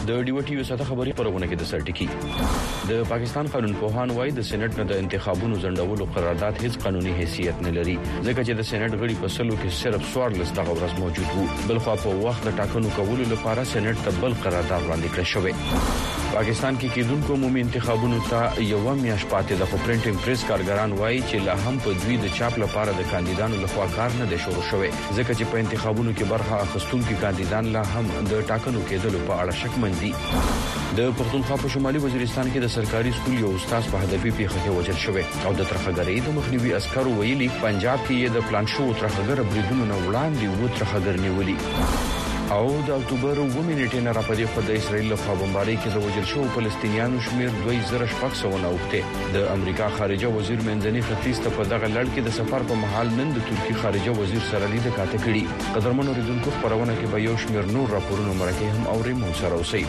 د ډیوټي وساته خبري خبرونه کې د سرټکی د پاکستان قانون پوهان وايي د سېنات نه د انتخابونو ځنډولو قرارداد هیڅ قانوني حیثیت نه لري ځکه چې د سېنات غړي په سلو کې صرف 14 دغه ورځ موجود وو بل خو په وخت د ټاکنو کولو لپاره سېنات ته بل قرارداد وړاندې کړی شوی پاکستان کې کېدونکو عمومي انتخابونو ته یو میاشت پاتې د پرنټینګ پریس کارګران وايي چې لا هم په دوی د چاپ لپاره د کاندیدانو لخوا کار نه دی شروع شوی ځکه چې په انتخابونو کې برخه اخیستونکو کاندیدان لا هم د ټاکنو کېدلو په اړه شکمن دي د پښتونخوا په شمالي وزیرستان کې د سرکاري سکول یو استاد په هدفي پیښه کې وژل شوی او د ترخګرۍ د مخنیوي عسکرو ویلي پنجاب کې د پلان شو ترخګر بریدونو نه وړاندې و ترخګر نیولي او د اکتوبر 9 نیټې نه راپدې په د اسرایل له خوا بمبارۍ کې د وژل شوو فلسطینیانو شمیر 2600 اوخته د امریکا خارجه وزیر منځني ختیځ ته په دغه لړ کې د سفر په محل نن د ترکی خارجه وزیر سره لید کاته کړي قدرمن اوریدونکو خبرونه کې به یو شمیر نور راپورونه مرکه هم اوري مو سره اوسئ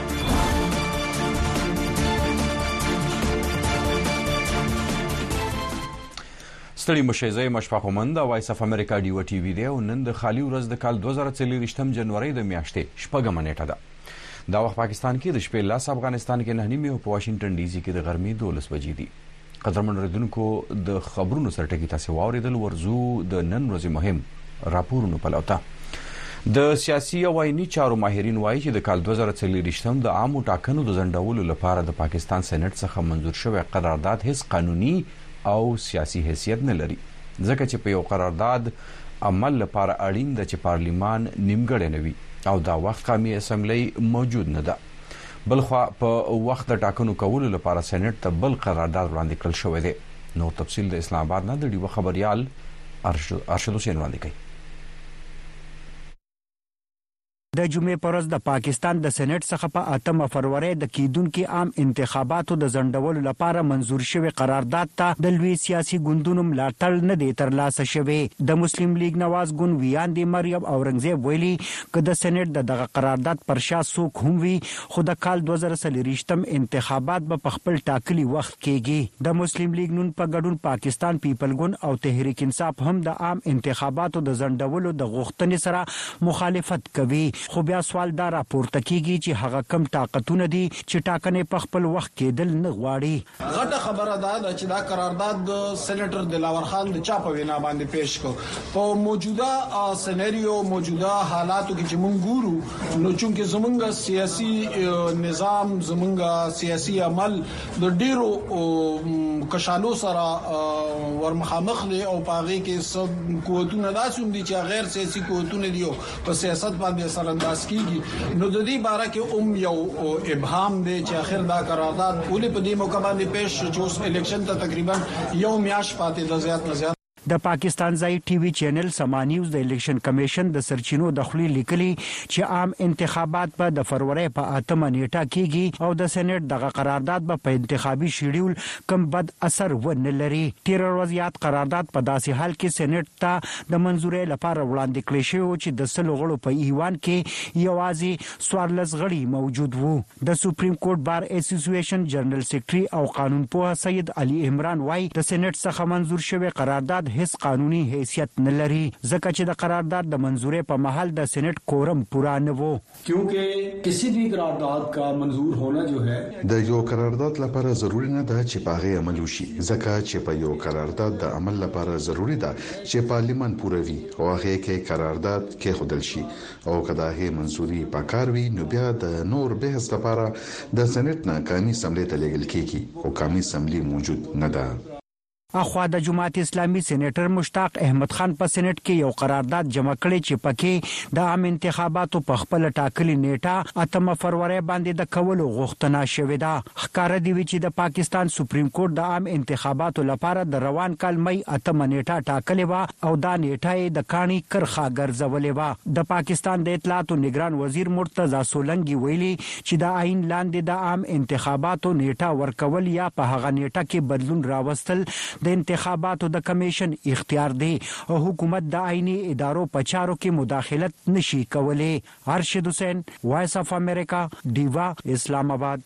ستړي مشیزه مشفقومند وایس اف امریکا ډیو ټي وی دی او نن د خالي ورځ د کال 2023 جنوري د میاشتې شپږم نیټه ده دا وخت پاکستان کې د شپې لاس افغانستان کې 9 او په واشنگټن ډي سي کې د غرمې 12 بجې دي قدرمن اوریدونکو د خبرونو سرټکی تاسو واوریدل ورزو د نن ورځې مهم راپورونو په لوټه د سیاسي او آئینی چارو ماهرین وایي چې د کال 2023 د عامو ټاکنو د ځنډولو لپاره د پاکستان سېنات څخه منزور شوی قرارداد هیڅ قانوني او سیاسي حیثیت نه لري ځکه چې په یو قرارداد عمل لپاره اړین د چې پارلیمان نیمګړی نه وي او دا وخت قومي اسمبلی موجود نه ده بلخو په وخت د ټاکنو کولو لپاره سېنات ته بل قرارداد وړاندې کړل شوی دی نو تفصیل د اسلام آباد نه د ډیو خبريال ارشد حسین وړاندې کوي د جمعې پر ورځ د پاکستان د سېنات څخه په 8 فروری د کیدونکو عام انتخاباتو د ځنډولو لپاره منزور شوی قرارداد ته د لوی سیاسي ګوندونو ملاتړ نه دی ترلاسه شوی د مسلم لیگ نواز ګوند ویاندې مریم اورنګزیب ویلي چې د سېنات دغه قرارداد پر شا څوک هم وي خو د کال 2023 انتخابات به په خپل ټاکلي وخت کېږي د مسلم لیگ نون په ګډون پاکستان پیپل ګوند او تحریک انصاف هم د عام انتخاباتو د ځنډولو د غوښتنې سره مخالفت کوي خو بیا سوال دا راپورته کیږي چې هغه کم طاقتونه دي چې ټاکنې په خپل وخت کېدل نه غواړي غټه خبره ده چې دا قرارداد د سېنیټر دلاور خان د چا په وینا باندې پیش کو په موجوده سيناریو موجوده حالاتو کې چې مونږ ګورو نو چې زمونږ سیاسي نظام زمونږ سیاسي عمل د ډیرو کشالو سره ورمخامخ دي او پاغي کې سب قوتونه داسوم دي چې غیر سیاسي قوتونه دي په سیاست باندې سره انداز کیږي نو د دې باره کې یو ابهام دی چې اخر دا قرارداد ولې په دې موقع باندې پیش چې اوس الیکشن ته تقریبا یو میاشت پاتې د زیات نه زیات د پاکستان ځای ټي وي چینل سما نیوز د الیکشن کمیشن د سرچینو د خلی لیکلي چې عام انتخابات په د فروری په 8 نیټه کېږي او د سېنات دغه قرارداد په انتخابي شیډول کم بد اثر ونه لري تیر ورځ یاد قرارداد په داسې حال کې سېنات ته د منزورۍ لپاره وړاندې کړی شو چې د سلو غړو په ایوان کې یوازې 14 غړي موجود وو د سپریم کورټ بار اسوسییشن جنرال سیکریټري او قانون پوه سید علي عمران وايي د سېنات څخه منزور شوی قرارداد هیڅ قانوني حیثیت نه لري ځکه چې د قرارداد د منزورۍ په محل د سېنات کورم پورا نه وو کیونکہ کسی بھی قرارداد کا منظور ہونا جو ہے د یو قرارداد لپاره ضروری نه ده چې پاغه عمل وشي ځکه چې په یو قرارداد د عمل لپاره ضروری ده چې پارلیمان پوره وي او هغه کې قرارداد کې خودل شي او کله هغه منزوري پکار وي نو بیا د نور بحث لپاره د سېنات نه قومي اسمبلی ته لیږل کیږي او قومي اسمبلی موجود نه ده اخوا د جماعت اسلامي سېنیټر مشتاق احمد خان په سېنات کې یو قرارداد جمع کړی چې پکې د عام انتخاباتو په خپل ټاکلي نیټه 8 فروری باندې د کولو غوښتنه شوې ده ښکارا دی چې د پاکستان سپریم کورټ د عام انتخاباتو لپاره د روان کال مې 8 نیټه ټاکلې و او دا نیټه د کانی کرخه ګرځولې و د پاکستان د اطلاعات نگران وزیر مرتضی سولنګي ویلي چې د عین لاندې د عام انتخاباتو نیټه ورکول یا په هغه نیټه کې بدلون راوستل د انتخاباتو د کمیشن اختیار دی او حکومت د آئینی ادارو په چارو کې مداخلت نشي کولای ارشد حسین وایس اف امریکا دیوا اسلام آباد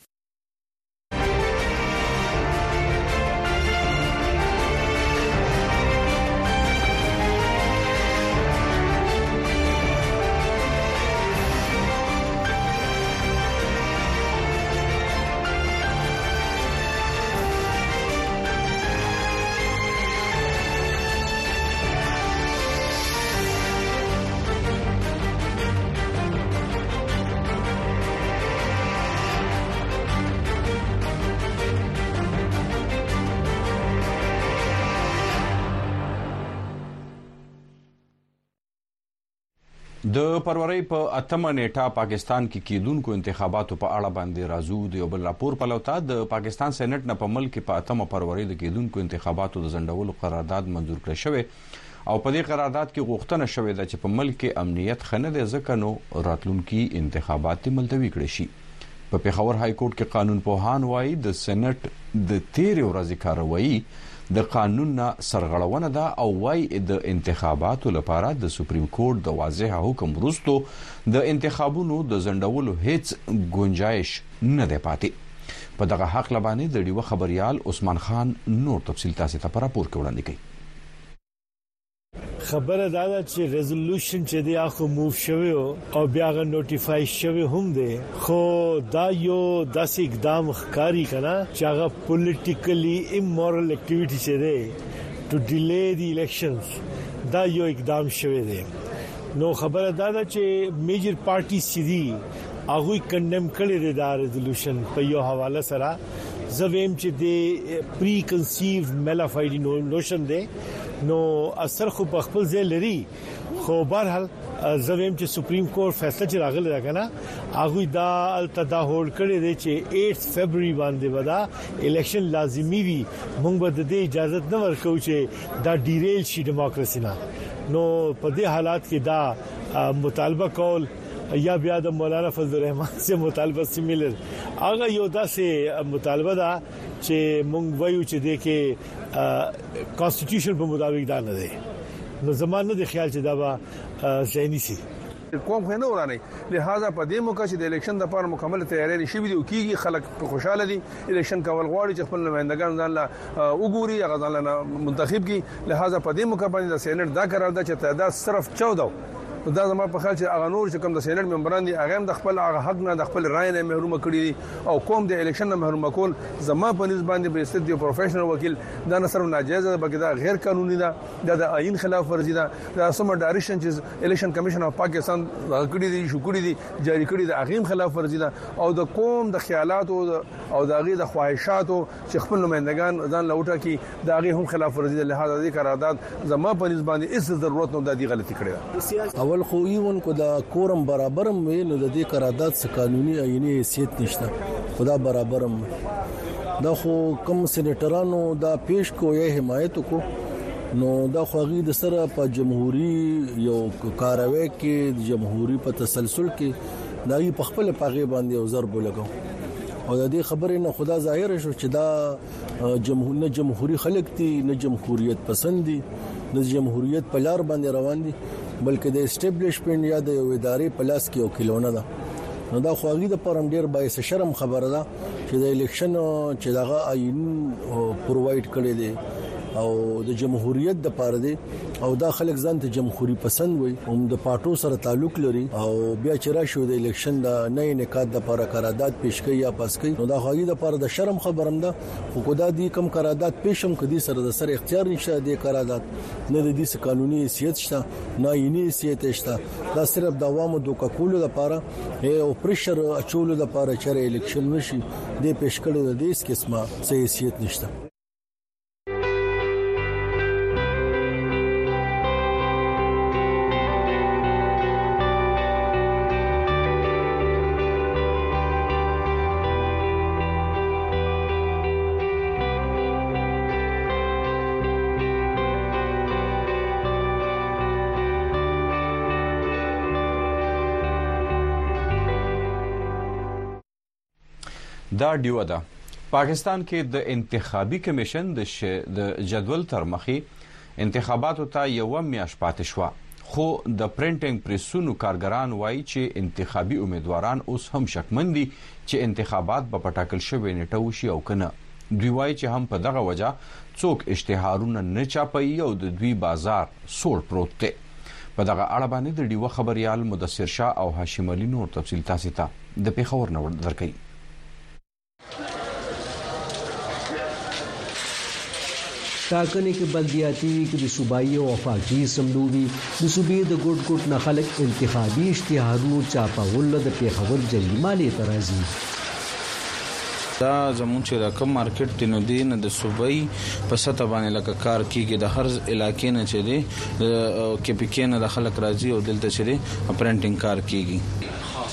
د فروری په 8 نیټه پاکستان کې کیدونکو انتخاباتو په اړه باندې راځو د یو بل راپور په لوتا د پاکستان سېنات نه په ملک په 8 فروری د کیدونکو انتخاباتو د ځنډولو قرارداد منزور کړی شوی او په دې قرارداد کې غوښتنه شوې ده چې په ملک کې امنیت خنه د ځکه نو راتلونکي انتخابات ملتوي کړي شي په پیښور های کورټ کې قانون پوهان وایي د سېنات د 13 ورځې کاروایی د قانون نه سرغړونه ده او وايي د انتخاباتو لپاره د سپریم کورټ د واضح حکم وروسته د انتخابونو د ځنډولو هیڅ گنجائش نه ده پاتې په دغه حق لبانې د ډیو خبريال عثمان خان نور تفصیل تاسو ته راپور وړاندې کوي خبره دا ده چې ریزولوشن چې دی اخو موو شوی او بیا غو نوټیفای شوی هم دی خو دا یو داسې اقدام ښکاری کنا چې هغه پولیټیکلی امورل اکټیویټی چې دی ټو ډیلی دی الیکشنز دا یو اقدام شوی دی نو خبره دا ده چې میجر پارټي سیدي هغه کنډم کړی دی دا ریزولوشن په یو حواله سره زویم چې دی پری کنسیوډ ملافایډ نوشن دی نو اثر خو په خپل ځای لري خو بهرحال زویم چې سپریم کورټ فیصله چې راغلی دا کنه هغه دا التدا هولډ کړی دی چې 8 فبراير باندې ودا الیکشن لازمی وي موږ به د دې اجازه نه ورکو چې دا ډیریل شي دیموکراسي نه نو په دې حالات کې دا مطالبه کول یا بیا د مولانا فضل الرحمن سے مطالبه سیمیلر هغه یو داسې مطالبه ده چې مونږ وایو چې د کې کانسټیټیوشن په مطابق دا نه دی نو زمانه د خیال چې دا به ځینی سي کوم خنه ورانه لہذا په دې موقع چې د الیکشن لپاره مکمل تیاری نشي وي او کیږي خلک په خوشاله دي الیکشن کول غواړي چې خپل نمائندگان ځان لا وګوري هغه ځان لا منتخب کی لہذا په دې موقع باندې د سېنات دا قرار ده چې تعداد صرف 14 دا زما په خیال چې هغه نور چې کوم د سېنات ممبران دي هغه هم د خپل هغه حق نه د خپل رائے نه محروم کړي دي او کوم د الیکشن نه محروم کول زما په نسبت باندې به استدیو پروفیشنل وکیل دا نه صرف ناجایز ده بلکې دا غیر قانوني ده د آئین خلاف ورزي ده د سم ډایریکشن چې الیکشن کمیشن اف پاکستان کړي دي شو کړي دي جاری کړي د اغیم خلاف ورزي ده او د قوم د خیالات او د غي د خواهشات چې خپل نمائندگان ځان لوټه کی د اغي هم خلاف ورزي ده لہذا د قرارداد زما په نسبت باندې هیڅ ضرورت نه د غلطي کړي اول خو ایون کو دا کورم برابرم وی نو د دې قرارداد څخه قانوني عیني حیثیت نشته خدا برابرم دا خو کم سېنیټرانو دا پیش کو یا حمایت کو نو دا خو غي د سره په جمهوریت یو کاروي کې د جمهوریت په تسلسل کې دایي په خپل پاغي باندې او ضرب لګاو او د دې خبرې نه خدا ظاهر شو چې دا جمهوریت خلک دي نه جمهوریت پسند دي د جمهوریت په لار باندې روان دي بلکې د اسټابلیشمنت یا د ادارې په لاس کې او کلونه ده نو دا خو غي د پرم ډیر باعث شرم خبره ده چې د الیکشن چې دغه آئین پرووایډ کړي دي او د جمهوریت د پاره دي او دا خلک ځان ته جمهوریت پسند وي هم د پارټو سره تعلق لري او بیا چې راشي د الیکشن د نه نکات د لپاره قرارداد پیش کوي یا پاس کوي نو دا غوړي د لپاره د شرم خبرم ده خو خدا دې کم قرارداد پیشم کدي سره د سر اختیار نشته د قرارداد نه د دې قانوني حیثیت شته نه یې حیثیت شته دا صرف د عوامو د کوکولو لپاره او پرشر اچولو لپاره چې الیکشن نشي د پیش کړو د دې قسمه حیثیت نشته دا ډیو ده پاکستان کې د انتخابي کمیشن د جدول تر مخې انتخاباتو ته یو میاشت پاتې شو خو د پرینټینګ پریسونو کارګران وایي چې انتخابي امیدواران اوس هم شکمن دي چې انتخابات په پټاکل شوی نیټه وشي او کنه دوی وایي چې هم په دغه وجه څوک اشتهارونه نه چاپي او د دوی بازار سوړ پروت دی په دغه اړه باندې د ډیو خبريال مدثر شاه او هاشم علي نور تفصیل تاسو ته د پیښور نور درکې ټاکنې کې بلدیاتي کې د صوبایي او وفاقي اسمبلي د صوبې د ګډ نه خلک انتخابي اشتهارونو چاپول د پیښور جریمه لې ترازی دا زمون چې رقم مارکیټ دی نو دین د صوبې په سطح باندې لکه کار کیږي د هر علاقې نه چې دی کې پکې نه د خلک راځي او دلته چې دی پرنټینګ کار کیږي.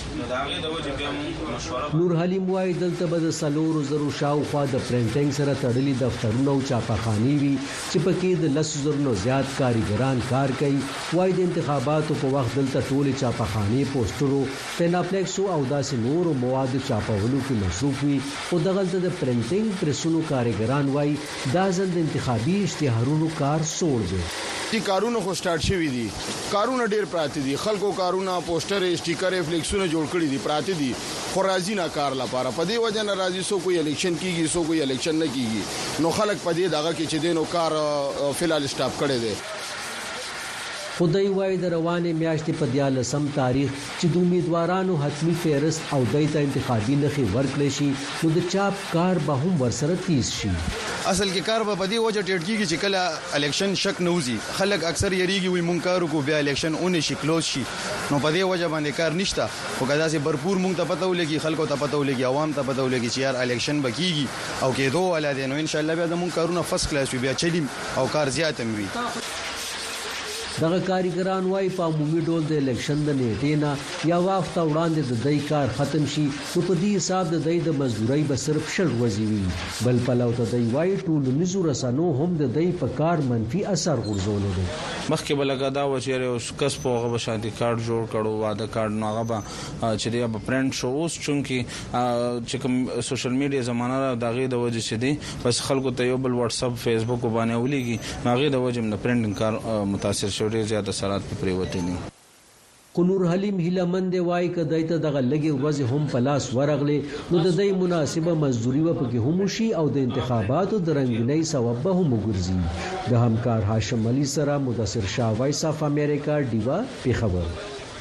نور حلیم وايي دلته به د سلورو زرو شاوخوا د پرنټینګ سره تړلي دفترونه او چاپخانې وي چې پکې د 10,000 نه زیات کاریګران کار کوي. وايي د انتخاباتو په وخت دلته ټولې چاپخانې پوسټرو پیناپلیکس او داسې نور مواد چاپولو کې مصروف وي. او دغلته د پرنټینګ پرسونو کاریګران وايي دا ځل د انتخابي اشتهارونو کار سوړ دی. دي کارونه خو سٹارټ شوی دي، کارونه ډیر پراته دي، خلکو کارونه پوسټر سټیکر فلیکسونه جوړ کړي دي، پراته دي خو راځي نه کار لپاره. په دې وجه نه راځي سو کوئی الیکشن کیږي سو کوئی الیکشن نه کیږي، نو خلک په دې دغه کې چې دینو کار فلال سٹاپ کړي دي. خدای وای د روانې میاشتې په 14 تاریخ چې د امیدوارانو حتمی فهرست او دایته انتخابي نخې ورکړي شي نو د چاپ کار به هم ورسره تیز شي. اصل کې کار به دې وجه ټیټ کیږي چې کله الیکشن شک نوزي، خلک اکثر یریږي وي مونږ کارو کو بیا الیکشن اونې شي کلوز شي، نو په دې وجه باندې کار نشته. خو کدا سي भरपूर مونږ ته پته ولګي، خلکو ته پته ولګي، عوام ته پته ولګي چې یار الیکشن بکیږي او کېدو ولا دي، نو ان شاء الله بیا د مونږ کارونه فرست کلاس وي، بیا چلیم او کار زیات هم وي. دغه کاریګران وايي په عمومي ډول د الیکشن د نیټې نه یا وخت وړاندې د دای کار ختم شي نو په دې حساب د دای د مزدوري به صرف شل ورځې وي. بل پلو ته دی وايي ټولنیزو رسنیو هم د دای په کار منفي اثر غورځول دي. مخکې بلګا دا و چې اوس کس په هغه شانتي کارت جوړ کړو، واده کارت نو هغه چې دی په پرنټ شو. اوس چې کوم سوشل میډیا زمانہ را دغه د وجه چې دی بس خلکو ته یو بل واتس اپ فیسبوک باندې ولېږي، هغه د وجه د پرنټینګ کار متاثر شو، ډیر زیات اثرات په پریوته دي. نور حلیم هیلمند وای کدی ته دغه لګي ورځ هم پلاس ورغله نو د دې مناسبه مزدوري و پکې هم شي او د انتخاباتو د رنگینۍ سبب به هم وګرځي. د همکار هاشم علي سره مدثر شاه، وایس اف امریکا، دیوا پیښور.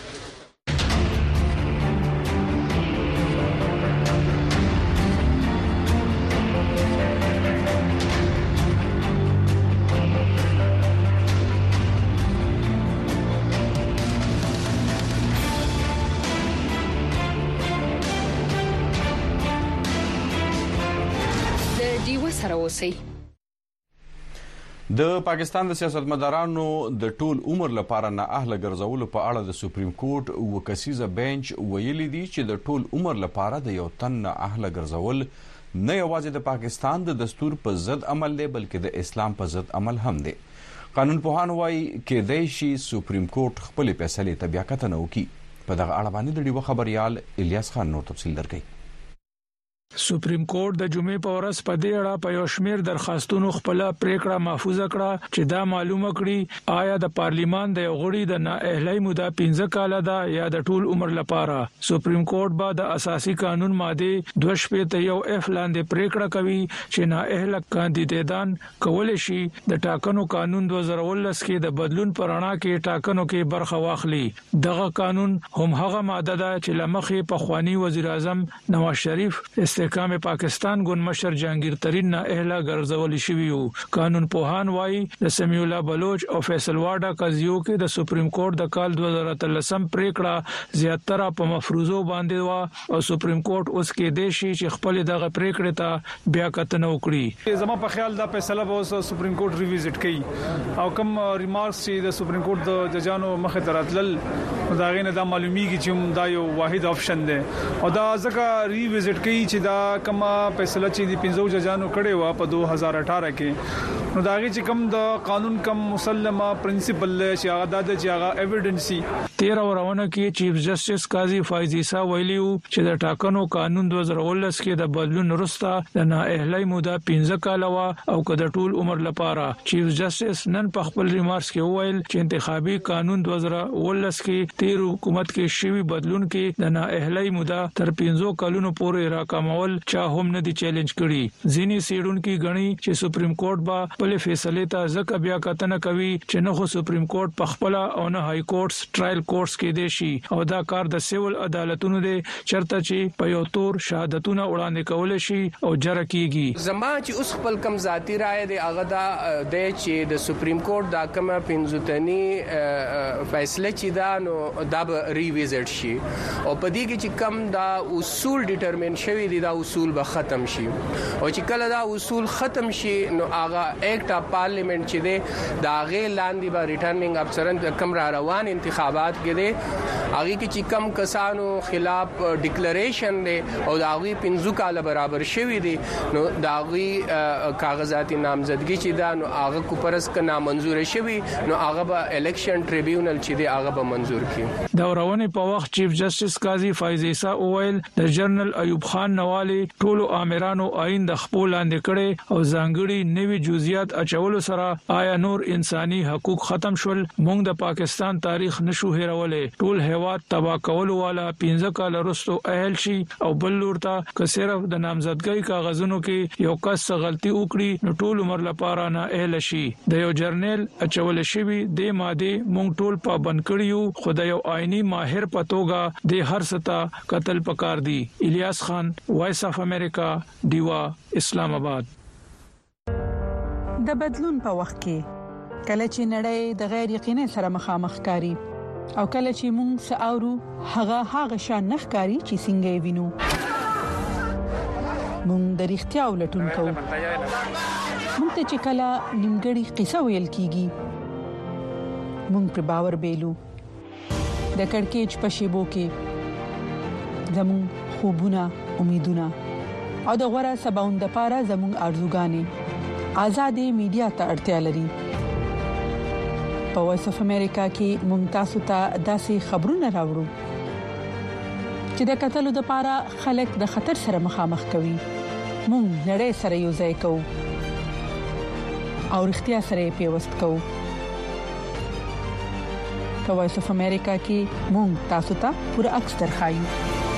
د پاکستان د سیاستمدارانو د ټول عمر لپاره نه اهل ګرځولو په اړه د سپریم کورټ وکسیزه بنچ ویلي دي چې د ټول عمر لپاره د یو تن نه اهل ګرځول نه یوازې د پاکستان د دستور په ضد عمل دی بلکې د اسلام په ضد عمل هم دی. قانون پوهان وايي کېدای شي سپریم کورټ خپل فیصله ته بیا کتنه وکړي. په دغه اړه باندې د ډیوه خبريال الیاس خان نور تفصیل درکړي. سپریم کورټ د جمعې په ورځ په دې اړه په یو شمېر درخواستونو خپل پریکړه محفوظ کړه چې دا معلومه کړي آیا د پارلیمان د غړي د نااهلۍ موده 15 کال ده یا د ټول عمر لپاره. سپریم کورټ به د اساسي قانون ماده 2.1 لاندې پریکړه کوي چې نااهل کاندیدان کولای شي د ټاکنو قانون 2019 کې د بدلون پرانا کې ټاکنو کې برخه واخلي. دغه قانون هم هغه ماده ده چې لمخې په خوانی وزیر اعظم نواز شریف استحکام پاکستان ګوند مشر جهانگیر ترین نه اهلا ګرځول شوی وو. قانون پوهان وایي د سمیع الله بلوچ او فیصل واډا قضیو کې د سپریم کورټ د کال 2013 پریکړه زیاتره په مفروضو باندې وا او سپریم کورټ اوس کې دیشي چې خپل دغه پریکړه ته بیا کتنه وکړي. زما په خیال دا فیصله به اوس سپریم کورټ ریویزټ کوي او کوم ریمارکس چې د سپریم کورټ د ججانو مخه تراتل دا غینه دا معلومیږي چې دا یو واحد آپشن دی او دا ځکه ریویزټ کوي چې دا کما فیصله چې د 15 ججانو کړي وا په 2018 کې نو داږي چې کوم د قانون کم مسلمه پرنسپل چې هغه د چې هغه ایویډنسي 13 ورونه کې چیف جسټس قاضي فایز عیسی ویلیو چې د ټاکنو قانون 2019 کې د بدلون وروسته د نااهلۍ موده 15 کال وا او کده ټول عمر لپاره. چیف جسټس نن په خپل ریمارکس کې وویل چې انتخابي قانون 2019 کې 13 حکومت کې شوی بدلون کې د نااهلۍ موده تر 15 کلونو پورې راکمول چا هم نه دي چیلنج کړي. ځینی سیډونکو غني چې سپریم کورټ با په خپل فیصله ته ځکه بیا کتنه کوي چې نه خو سپریم کورټ په خپل او نه های کورټس ټرایل کورټس کې دي شي او دا کار د سیول عدالتونو دی چرته چې په یو تور شهادتونه وړاندې کول شي او جره کیږي. زما چې اوس خپل کم ذاتی رائے دی هغه دا د چې د سپریم کورټ دا کومه پنځوتنی فیصله چې دا نو دا به ریویزټ شي او په دې کې چې کم دا اصول ډیټرمین شوی دي دا اصول به ختم شي او چې کله دا اصول ختم شي نو هغه ایکټ اف پارلیمنت چې دی دا غیر لاندې به ریټرنینګ افسران کم را روان انتخابات کې دي هغه کې چې کم کسانو خلاف ډیکلریشن دی او دا غي 15 کال برابر شوی دي نو دا غي کاغذاتي نامزدګي چې دا نو هغه کو پرس ک نامنظور شوی نو هغه به الیکشن ټریبیونل چې دی هغه به منظور کړي. دا ورونه په وخت چیف جسټس قاضي فایز عیسی اویل د جنرال ایوب خان نوالی ټولو آمرانو آئین د خپل لاندې کړي او ځانګړي نوي جزئیات اچولو سره آیا نور انساني حقوق ختم شول موږ د پاکستان تاریخ نشو هیرولې ټول هیواد تبا کول والا 15 کال وروسته اهل شي او بل لور ته که صرف د نامزدګۍ کاغذونو کې یو کس غلطي وکړي نو ټول عمر لپاره نه اهل شي. د یو جرنل اچول شوی د ماده موږ ټول پابند کړیو خدای یو آئینی ماهر پتوګه د هر ستا قتل پکار دی. الیاس خان وایس اف امریکا دیوا اسلام آباد. د بدلون په وخت کې کله چې نړۍ د غیر یقیني سره مخامخ کاری او کله چې موږ ساورو هغه شان نخکاری چې څنګه وینو موږ د اړتیا ولټون کوو موږ ته چې کله نیمګړی قصه ویل کیږي موږ پر باور بیلو د کڑکېچ په شیبو کې زمون خوبونه امیدونه او د غوړه سباوند لپاره زمون ارزوګانې آزادې میډیا ته اړتیا لري. په وایس اف امریکا کې ممتاز ته داسې خبرونه راوړو چې د قتل لپاره خلک د خطر سره مخامخ کوي. مونږ نړۍ سره یو ځای کوو او اړتیا سره پیوست کوو. په وایس اف امریکا کې مونږ تاسو ته پوره عکس درخایو.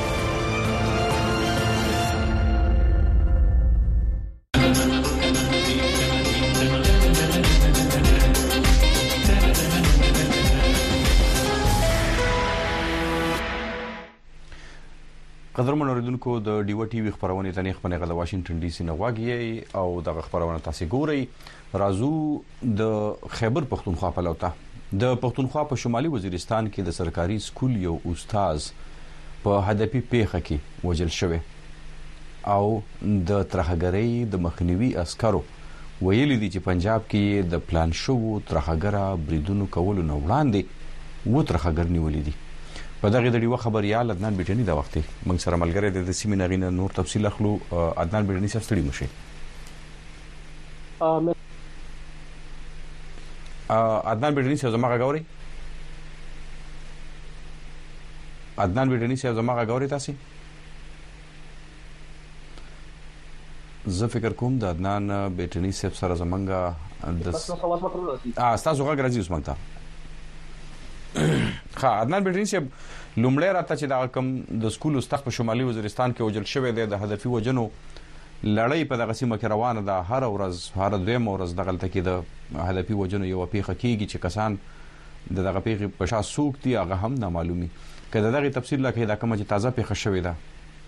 قدرمن اوریدونکو د ډیو ټي وی خبرونه ته نه خبرونه د واشنگټن ډي سي نه واګي او د خبرونه تاسو ګورئ. رازو د خیبر پختونخوا په لوته د پختونخوا په شمالي وزیرستان کې د سرکاري سکول یو استاد په هدفي پیښه کې وژل شوی او د ترهګرۍ د مخنیوي عسکرو ویلي دي چې پنجاب کې د پلان شو ترهګرا بریدونو کولو نه وړاندې و ترهګر نیولې دي. په دغه د ډیو خبريال عدنان بیٹنی دا وخت موږ سره ملګری د سیمینارینه نور تفصیل اخلو. عدنان بیٹنی سره ستړي مشه. عدنان بیٹنی سره زما غاوري عدنان بیٹنی سره زما غاوري تاسو زه فکر کوم د عدنان بیٹنی سره زمونږه د تاسو غږ راځي اوس مونږ ته. ها عدنان بیٹنی سره لومړی راته چې دا کم د سکول استاد په شمالي وزیرستان کې وجل شوی دی د هدفي وجنو لړۍ په دغه سیمه کې روانه ده. هر ورځ هر دویم ورځ د غلطه کې د هدفي وجنو یو پیښه کیږي چې کسان دغه پیښه په شا سوق دي هغه هم نامعلومي. کله دغه تفصیل لکه دا کوم چې تازه پیښه شوې ده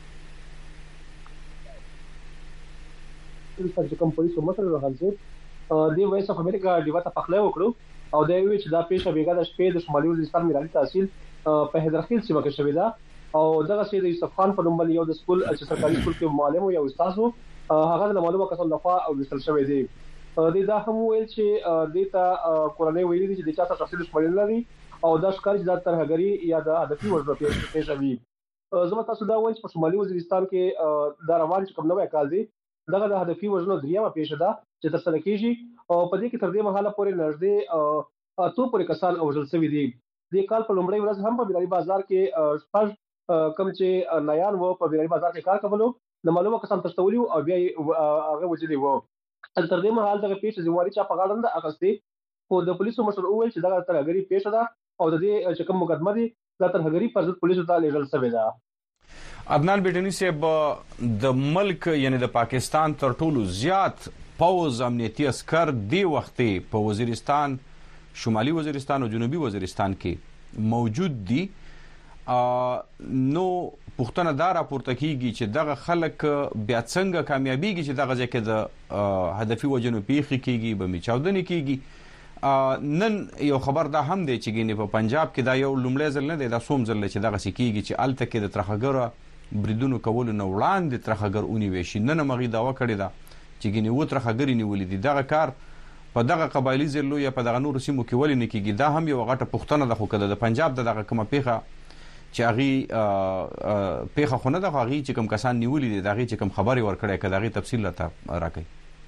چې کوم پولیسو مسله راغله دی وایس اف امریکا دیوا ته پخله وکړو او دا وی چې دا پیښه بیګا د شپې د شمالي وزیرستان ملي تحصیل په هدرخیل سیمه کې شوې ده او دغه سید یوسف خان په نوم یو د سکول چې سرکاري سکول کې معلم او استاد وو هغه د معلومه کسان لخوا او وصل شوی دی. دا هم ویل چې دیتا قرآني ویلي دي چې د چاته تفصیل شمول لري او دا ښکار چې د ترهګری یا د هدفي وژنو پیښه وي. زما تاسو دا وایي چې په شمالي وزیرستان کې دا روان چې کوم نوې کال دی دغه د هدفي وژنو دریمه پیښه ده چې ترسره کیږي او په دې کې تر دې مهاله پورې نږدې اتو پورې کسان اوژل شوي دي. د کال په لومړۍ ورځ هم په بلاري بازار کې شپږ کم چې نایان وو په بلاري بازار کې کار کولو د معلومه کسان تشتولي او بیا هغه وجدي وو. تر دې مهال دغه پیښه ځواري چا په غاړه نه اخستي خو د پولیسو مشر وویل چې دا ترهګری پیښه ده او د دې چې کوم مقدمه دي دا ترهګری پر ضد پولیسو ته لیږل شوې ده. عدنان بیٹنی صاحب د ملک یعنی د پاکستان تر ټولو زیات پوز امنیتي عسكر دی وخت په وزیرستان شمالي وزیرستان او جنوبي وزیرستان کې موجود دي نو پښتنه دا راپورته کیږي چې دغه خلک بیا څنګه کامیابیږي چې دغه ځکه د هدفي وجنو پیخي کیږي به میچاودنې کیږي نن یو خبر دا هم دی چې ګینه په پنجاب کې دا یو لومړی ځل نه دی دا سوم ځل چې دغه سکیږي چې الته کې د ترخګر بریدونو کول نه وړاندې ترخګر اونې وشي نن مغي داوا کړی دا چې ګینه و ترخګر نیولې دي دغه کار په دغه قبایلی ضلعو یا په دغه نور سیمو کې ولې نه کیږي دا هم یو غټه پښتنه د خو کده د پنجاب دغه کومه پیخه چې هغه پیخه خونه د هغه چې کوم کسان نیولې دي دغه چې کوم خبري ورکړی کده هغه تفصیل راکړي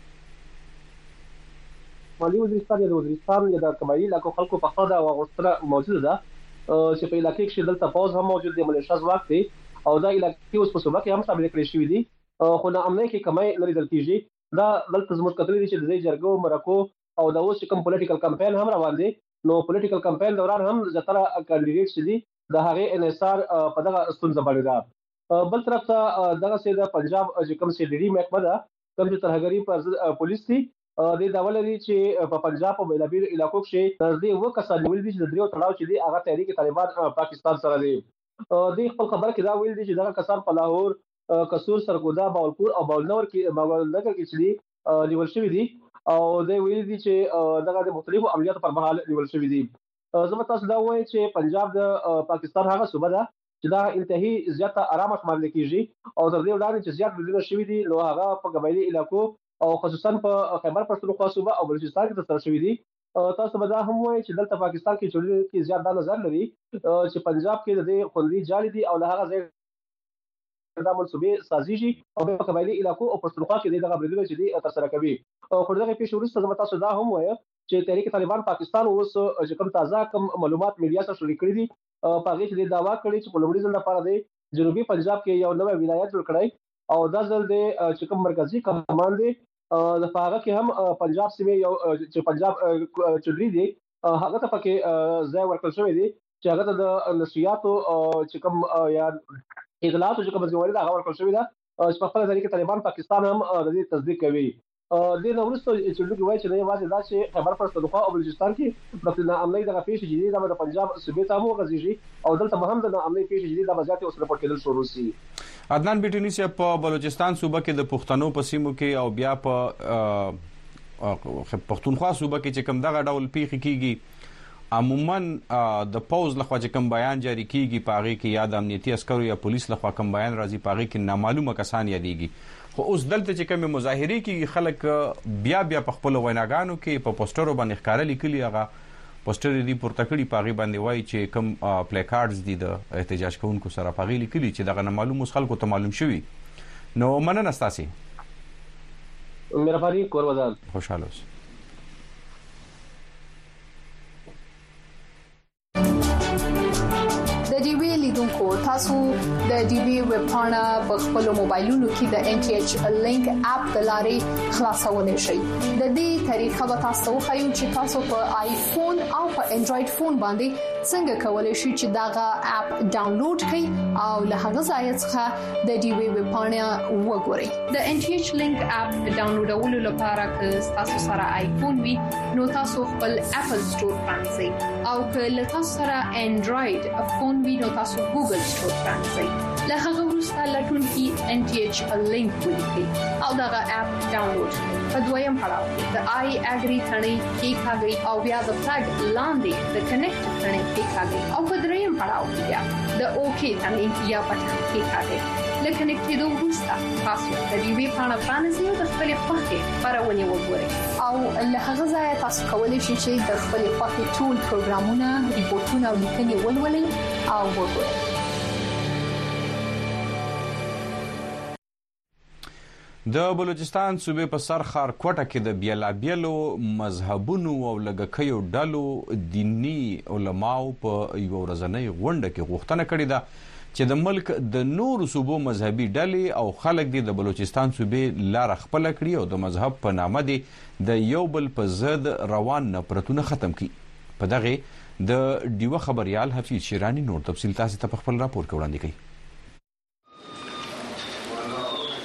مالی وزیرستان یا د وزیرستان یا د قبایلی علاقو خلکو په خاطر او غوښتنه موجوده ده چې په علاقې کې دلته پوز هم موجود دی ملیشیا ځواک دی او دا علاقې اوس په صوبه کې هم ثابت کړی شوی دي خو نه امنیت کې کمای لري دل کېږي دا دلته زموږ کتلې دي چې د جرګو مرکو او د اوس کوم پولیټیکل کمپاین هم روان دي نو پولیټیکل کمپاین دوران هم زتره کاندیدټس دي د هغه انحصار په دغه ستونزه باندې ده بل طرف ته دغه سي د پنجاب چې کوم سي ډي ډي محکمه ده کوم چې ترهګری پر پولیس دي د داول لري چې په پنجاب او بلابیر علاقو کې نږدې و کسان نیول دي چې د دریو تړاو چې دي هغه تحریک طالبان پاکستان سره دي د خپل خبر کې دا ویل دي چې دغه کسان په لاهور قصور سرګودا باولپور او باولنور کې چې دي نیول شوی دي او د ویل دي چې دغه د مختلفو عملیاتو پر مهال نیول شوی دي زما تاسو دا وایي چې پنجاب د پاکستان هغه صوبه ده چې دا انتهایی زیاته آرامه شمال کېږي او تر دې وړاندې چې زیات بدلون شوی دي نو هغه په قبایلی علاقو او خصوصا په خیبر پښتونخوا صوبه او بلوچستان کې تر شوی دي تاسو به دا هم وایي چې دلته پاکستان کې چوري کې زیات دا نظر لري چې پنجاب کې د دې خوندي جالي دي او له هغه ځای د منصوبې سازي او په قبایلی علاقو او پښتونخوا کې دغه بدلون چې دي تر سره کوي خو دغه پیښ ورسته زما تاسو دا هم وایي چې تحریک طالبان پاکستان اوس چې کوم تازه کوم معلومات میډیا سره شریک کړي دي په هغه کې دعوا کړې چې په لومړي ځل لپاره د جنوبي پنجاب کې یو نوې ولایت جوړ کړي او دا ځل د چې کوم مرکزی کمان دی د هغه کې هم پنجاب سیمه یو چې پنجاب چودري دي هغه ته پکې ځای ورکړل شوی دی چې هغه د نشریاتو چې کوم یا اطلاعات چې کوم ځوړي دا هغه ورکړل شوی دا چې په خپل ځای کې طالبان پاکستان هم د دې تصدیق کوي د نورستو چې لږ وایي چې نه واځي دا چې خیبر پښتونخوا او بلوچستان کې د امنیت دغه پیښې چې دي د پنجاب صوبې ته مو غزيږي او دلته هم د امنیت پیښې چې دي د وضعیت اوس رپورټ کېدل شروع شي عدنان بیٹنی سے په بلوچستان صوبه کې د پښتنو په سیمو کې او بیا په پښتونخوا صوبه کې چې کوم دغه ډول پیښې کیږي عموما د پوز لخوا چې کوم بیان جاری کیږي پاغي کې یا د امنیتي عسکرو یا پولیس لخوا کوم بیان راځي پاغي کې نامعلومه کسان یادېږي خو اوس دلته چې کوم مظاهري کې خلک بیا په خپل ویناګانو کې په پوسټرو باندې ښکارا لیکلي هغه پوسټر دی پورته کړي پاغي باندې وایي چې کوم پلی کارډز دي د احتجاج کوونکو سره پاغي لیکلي چې دغه نامعلوم خلکو ته معلوم شوی نو مننه ستاسي مهرباني کور ودان خوشاله اوسئ د ډي وی لیدونکو تاسو د ډي وی ویب پاڼه په خپل موبایلونو کې د ان ټي ایچ لینک اپ د لارې خلاصولای شئ د دې طریقه به تاسو خایو چې تاسو په آیفون او په انډراید فون باندې څنګه کولای شئ چې داغه اپ ډاونلوډ کړئ او له هغه ځای څخه د ډي وی ویب پاڼه وګورئ د ان ټي ایچ لینک اپ ډاونلوډولو لپاره که تاسو سره آیفون وي نو تاسو خپل اپل سٹور پرانځئ او که له تاسو سره انډراید فون وي نو تاسو ګوګل سٹور پرانځئ له هغه وروسته لټون کې ان ټي ایچ لینک ولیکئ او دغه اپ ډاونلوډ کړئ په دویم پړاو کې د آی اګری ثنې کې کاږي او بیا د فلګ لاندې د کنیکټ ثنې کې کاږي او په دریم پړاو کې بیا د اوکی ثنې یا بټن کې کاږي لکه نکټېدو وروسته تاسو د دې وی پاڼه پرانیزئ او د خپل خوښې خبرونه وګورئ او له هغه ځایه تاسو کولی شئ چې د خپل خوښې ټول پروګرامونه ریپورتونه او لیکنې ولولئ او وګورئ د بلوچستان صوبې په سر خار کوټه کې د بیلابیلو مذهبونو او لګکیو ډلو دینی علماو په یو ورځنۍ غونډه کې غوښتنه کړې ده چې د ملک د نورو صوبو مذهبي ډلې او خلک د بلوچستان صوبې لار خپل کړي او د مذهب په نامه دي د یو بل په ضد روان نفرتونه ختم کړي په دغه د ډیوه خبريال حفیظ شیرانی نور تفصیل تاسو ته په خپل راپور کې وړاندې کړي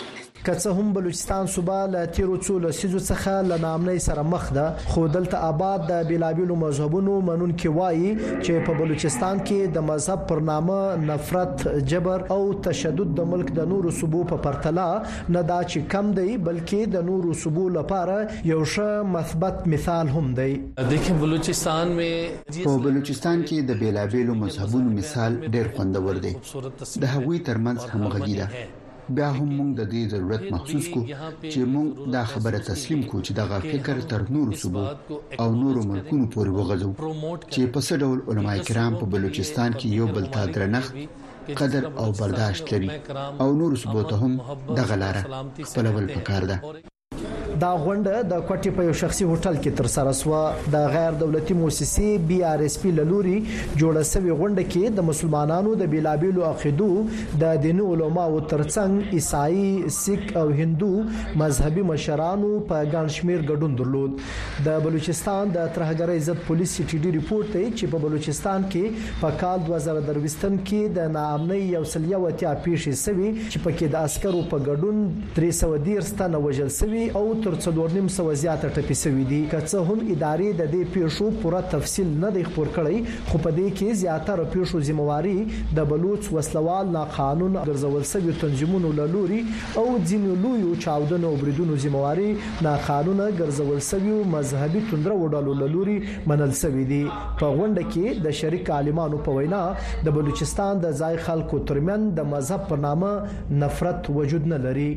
کڅه هم بلوچستان صوبه له تیرو څو لسیزو څخه له نامنۍ سره مخ ده، خو دلته آباد د بیلابیلو مذهبونو منونکي وایي چې په بلوچستان کې د مذهب پر نامه نفرت، جبر او تشدد د ملک د نورو صوبو په پرتله نه دا چې کم دی، بلکې د نورو صوبو لپاره یو ښه مثبت مثال هم دی. دیکھیں بلوچستان میں په بلوچستان کې د بیلابیلو مذهبونو مثال ډېر خوندور دی. د هغوی ترمنځ همغږي ده. بیا هم موږ د دې ضرورت محسوس کو چې موږ دا خبره تسلیم کو چې دغه فکر تر نورو صوبو او نورو ملکونو پورې وغځو چې په څه ډول علما کرام په بلوچستان کې یو بل ته درنښت، قدر او برداشت لري او نورو صوبو ته هم دغه لاره خپلول پکار ده. دا غونډه د کوټې په یو شخصي هوټل کې تر سره شوه. د غیر دولتي مؤسسې BRSP لوري جوړه شوې غونډه کې د مسلمانانو د بیلابیلو عقیدو د دیني علماو ترڅنګ عیسائی، سیک او هندو مذهبي مشرانو په ګڼ شمیر ګډون درلود. د بلوچستان د ترهګرۍ ضد پولیس TTD ریپورت دی چې په بلوچستان کې په کال 2023 کې د ناامنۍ یو سلیه وتیا پیښې شوې چې پکې د عسکرو په ګډون 310 تنه وژل شوي او تر 400 زیاته ټپي شوي دي. که څه هم ادارې د دې پیښو پوره تفصیل نه دی خبر کړی، خو په دې کې زیاتره پیښو ذمہواری د بلوچ وسلوال ناقانون ګرځول شوی تنظیمونو لوري او ځینو لویو چاودنو او بریدونو ذمہواری ناقانون ګرځول شوی مذهبي توندره وډالو لوري منل شوی دي. په غونډه کې د شریک عالمانو په وینا د بلوچستان د ځای خلکو ترمن د مذهب په نامه نفرت وجود نه لري.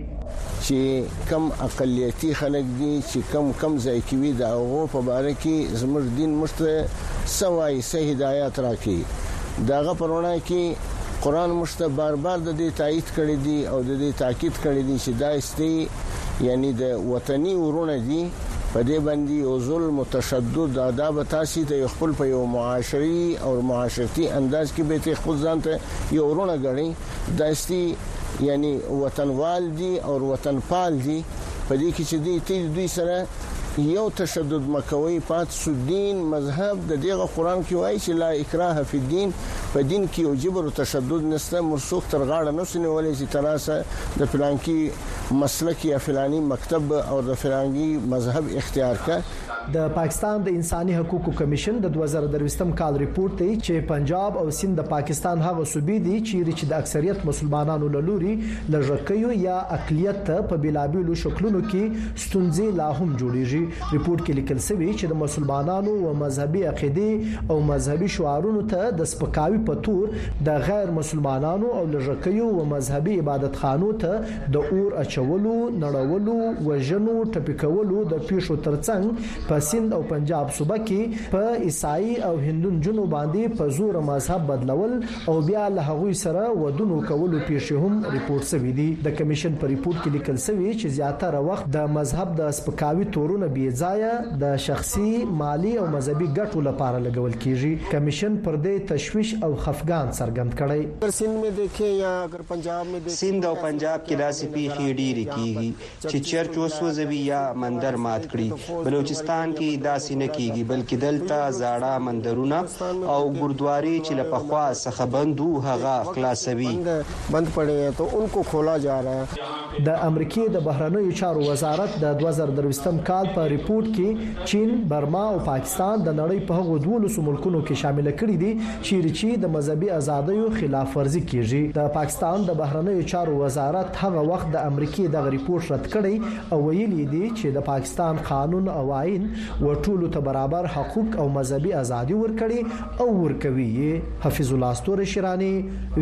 چې کم اقلیتی خلک دي چې کم ځای کې وي د هغو په باره کې زموږ دین مشته سوای سه هدایت راکړي. دغه پرونه کې قرآن مشته بار بار د دې تایید کړی دی او د دې تاکید کړی دی چې دا استي یعنی د وطني ورونه دي په دې باندې او ظلم متشدد آداب تاسو ته خپل په یو معاشري او معاشرتي انداز کې به ته خود ځانته یو ورونه غړي داسي یعنی وطنوال دي او وطن پال دي په دې کې چې دوی سره یو تشدد مکوي پات سودین مذهب د دغه قران کې وایي چې لا اکراه فی الدین، په دین کې یو جبر او تشدد نشته. مرسوخ تر غاړه نه سنولې چې تراسه د فلانکی مسلک یا فلانی مکتب او د فلانکی مذهب اختیار کړ. د پاکستان د انساني حقوقو کمیشن د 2023 کال ریپورت دی چې پنجاب او سند د پاکستان هغه صوبې دي چې د اکثریت مسلمانانو لوري لږکیو یا اقلیت په بیلابیلو شکلونو کې ستونزې لا هم جوړیږي. ریپورت کې لیکل شوی چې د مسلمانانو او مذهبي عقیده او مذهبي شعارونو ته د سپکاوي په تور د غیر مسلمانانو او لږکیو او مذهبي عبادت خانو ته د اور اچولو، نړولو، وژنو، ټپکولو د پیښو ترڅنګ په سند او پنجاب صوبه کې په عیسائی او هندو جنو باندې په زور مذهب بدلول او بیا له هغوی سره ودونو کولو پیښې هم ریپورت شوی دي. د کمیشن په ریپورت کې لیکل شوی چې زیاتره وخت د مذهب د سپکاوي تورونه بې ځایه د شخصي، مالی او مذهبي ګټو لپاره لګول کیږي. کمیشن پر دې تشویش او خفګان څرګند کړی. سند میں دیکھیں یا اگر پنجاب میں دیکھیں، سند او پنجاب کې داسې پیښې ډېرې کیږي چې چرچ وسوځوي یا مندر مات کړي. بلوچستان کې داسې نه کیږي، بلکې دلته زاړه مندرونه او ګردواري چې له پخوا څخه بندو هغه خلاصوي بند پڑے ہیں تو ان کو کھولا جا رہا ہے. د امریکای د بهرنیو چارو وزارت د 2023 کال په ریپورت کې چین، برما او پاکستان د نړۍ په هغو 12 ملکونو کې شامل کړي دي چې د مذهبي ازادیو خلاف ورزي کیږي. د پاکستان د بهرنیو چارو وزارت هغه وخت د امریکای د ریپورت رد کړی او ویلي دي چې د پاکستان قانون او آئین ورټولو ته برابر حقوق او مذهبي ازادي ورکړي او ورکوي. حفیظ الله استور شیرانی،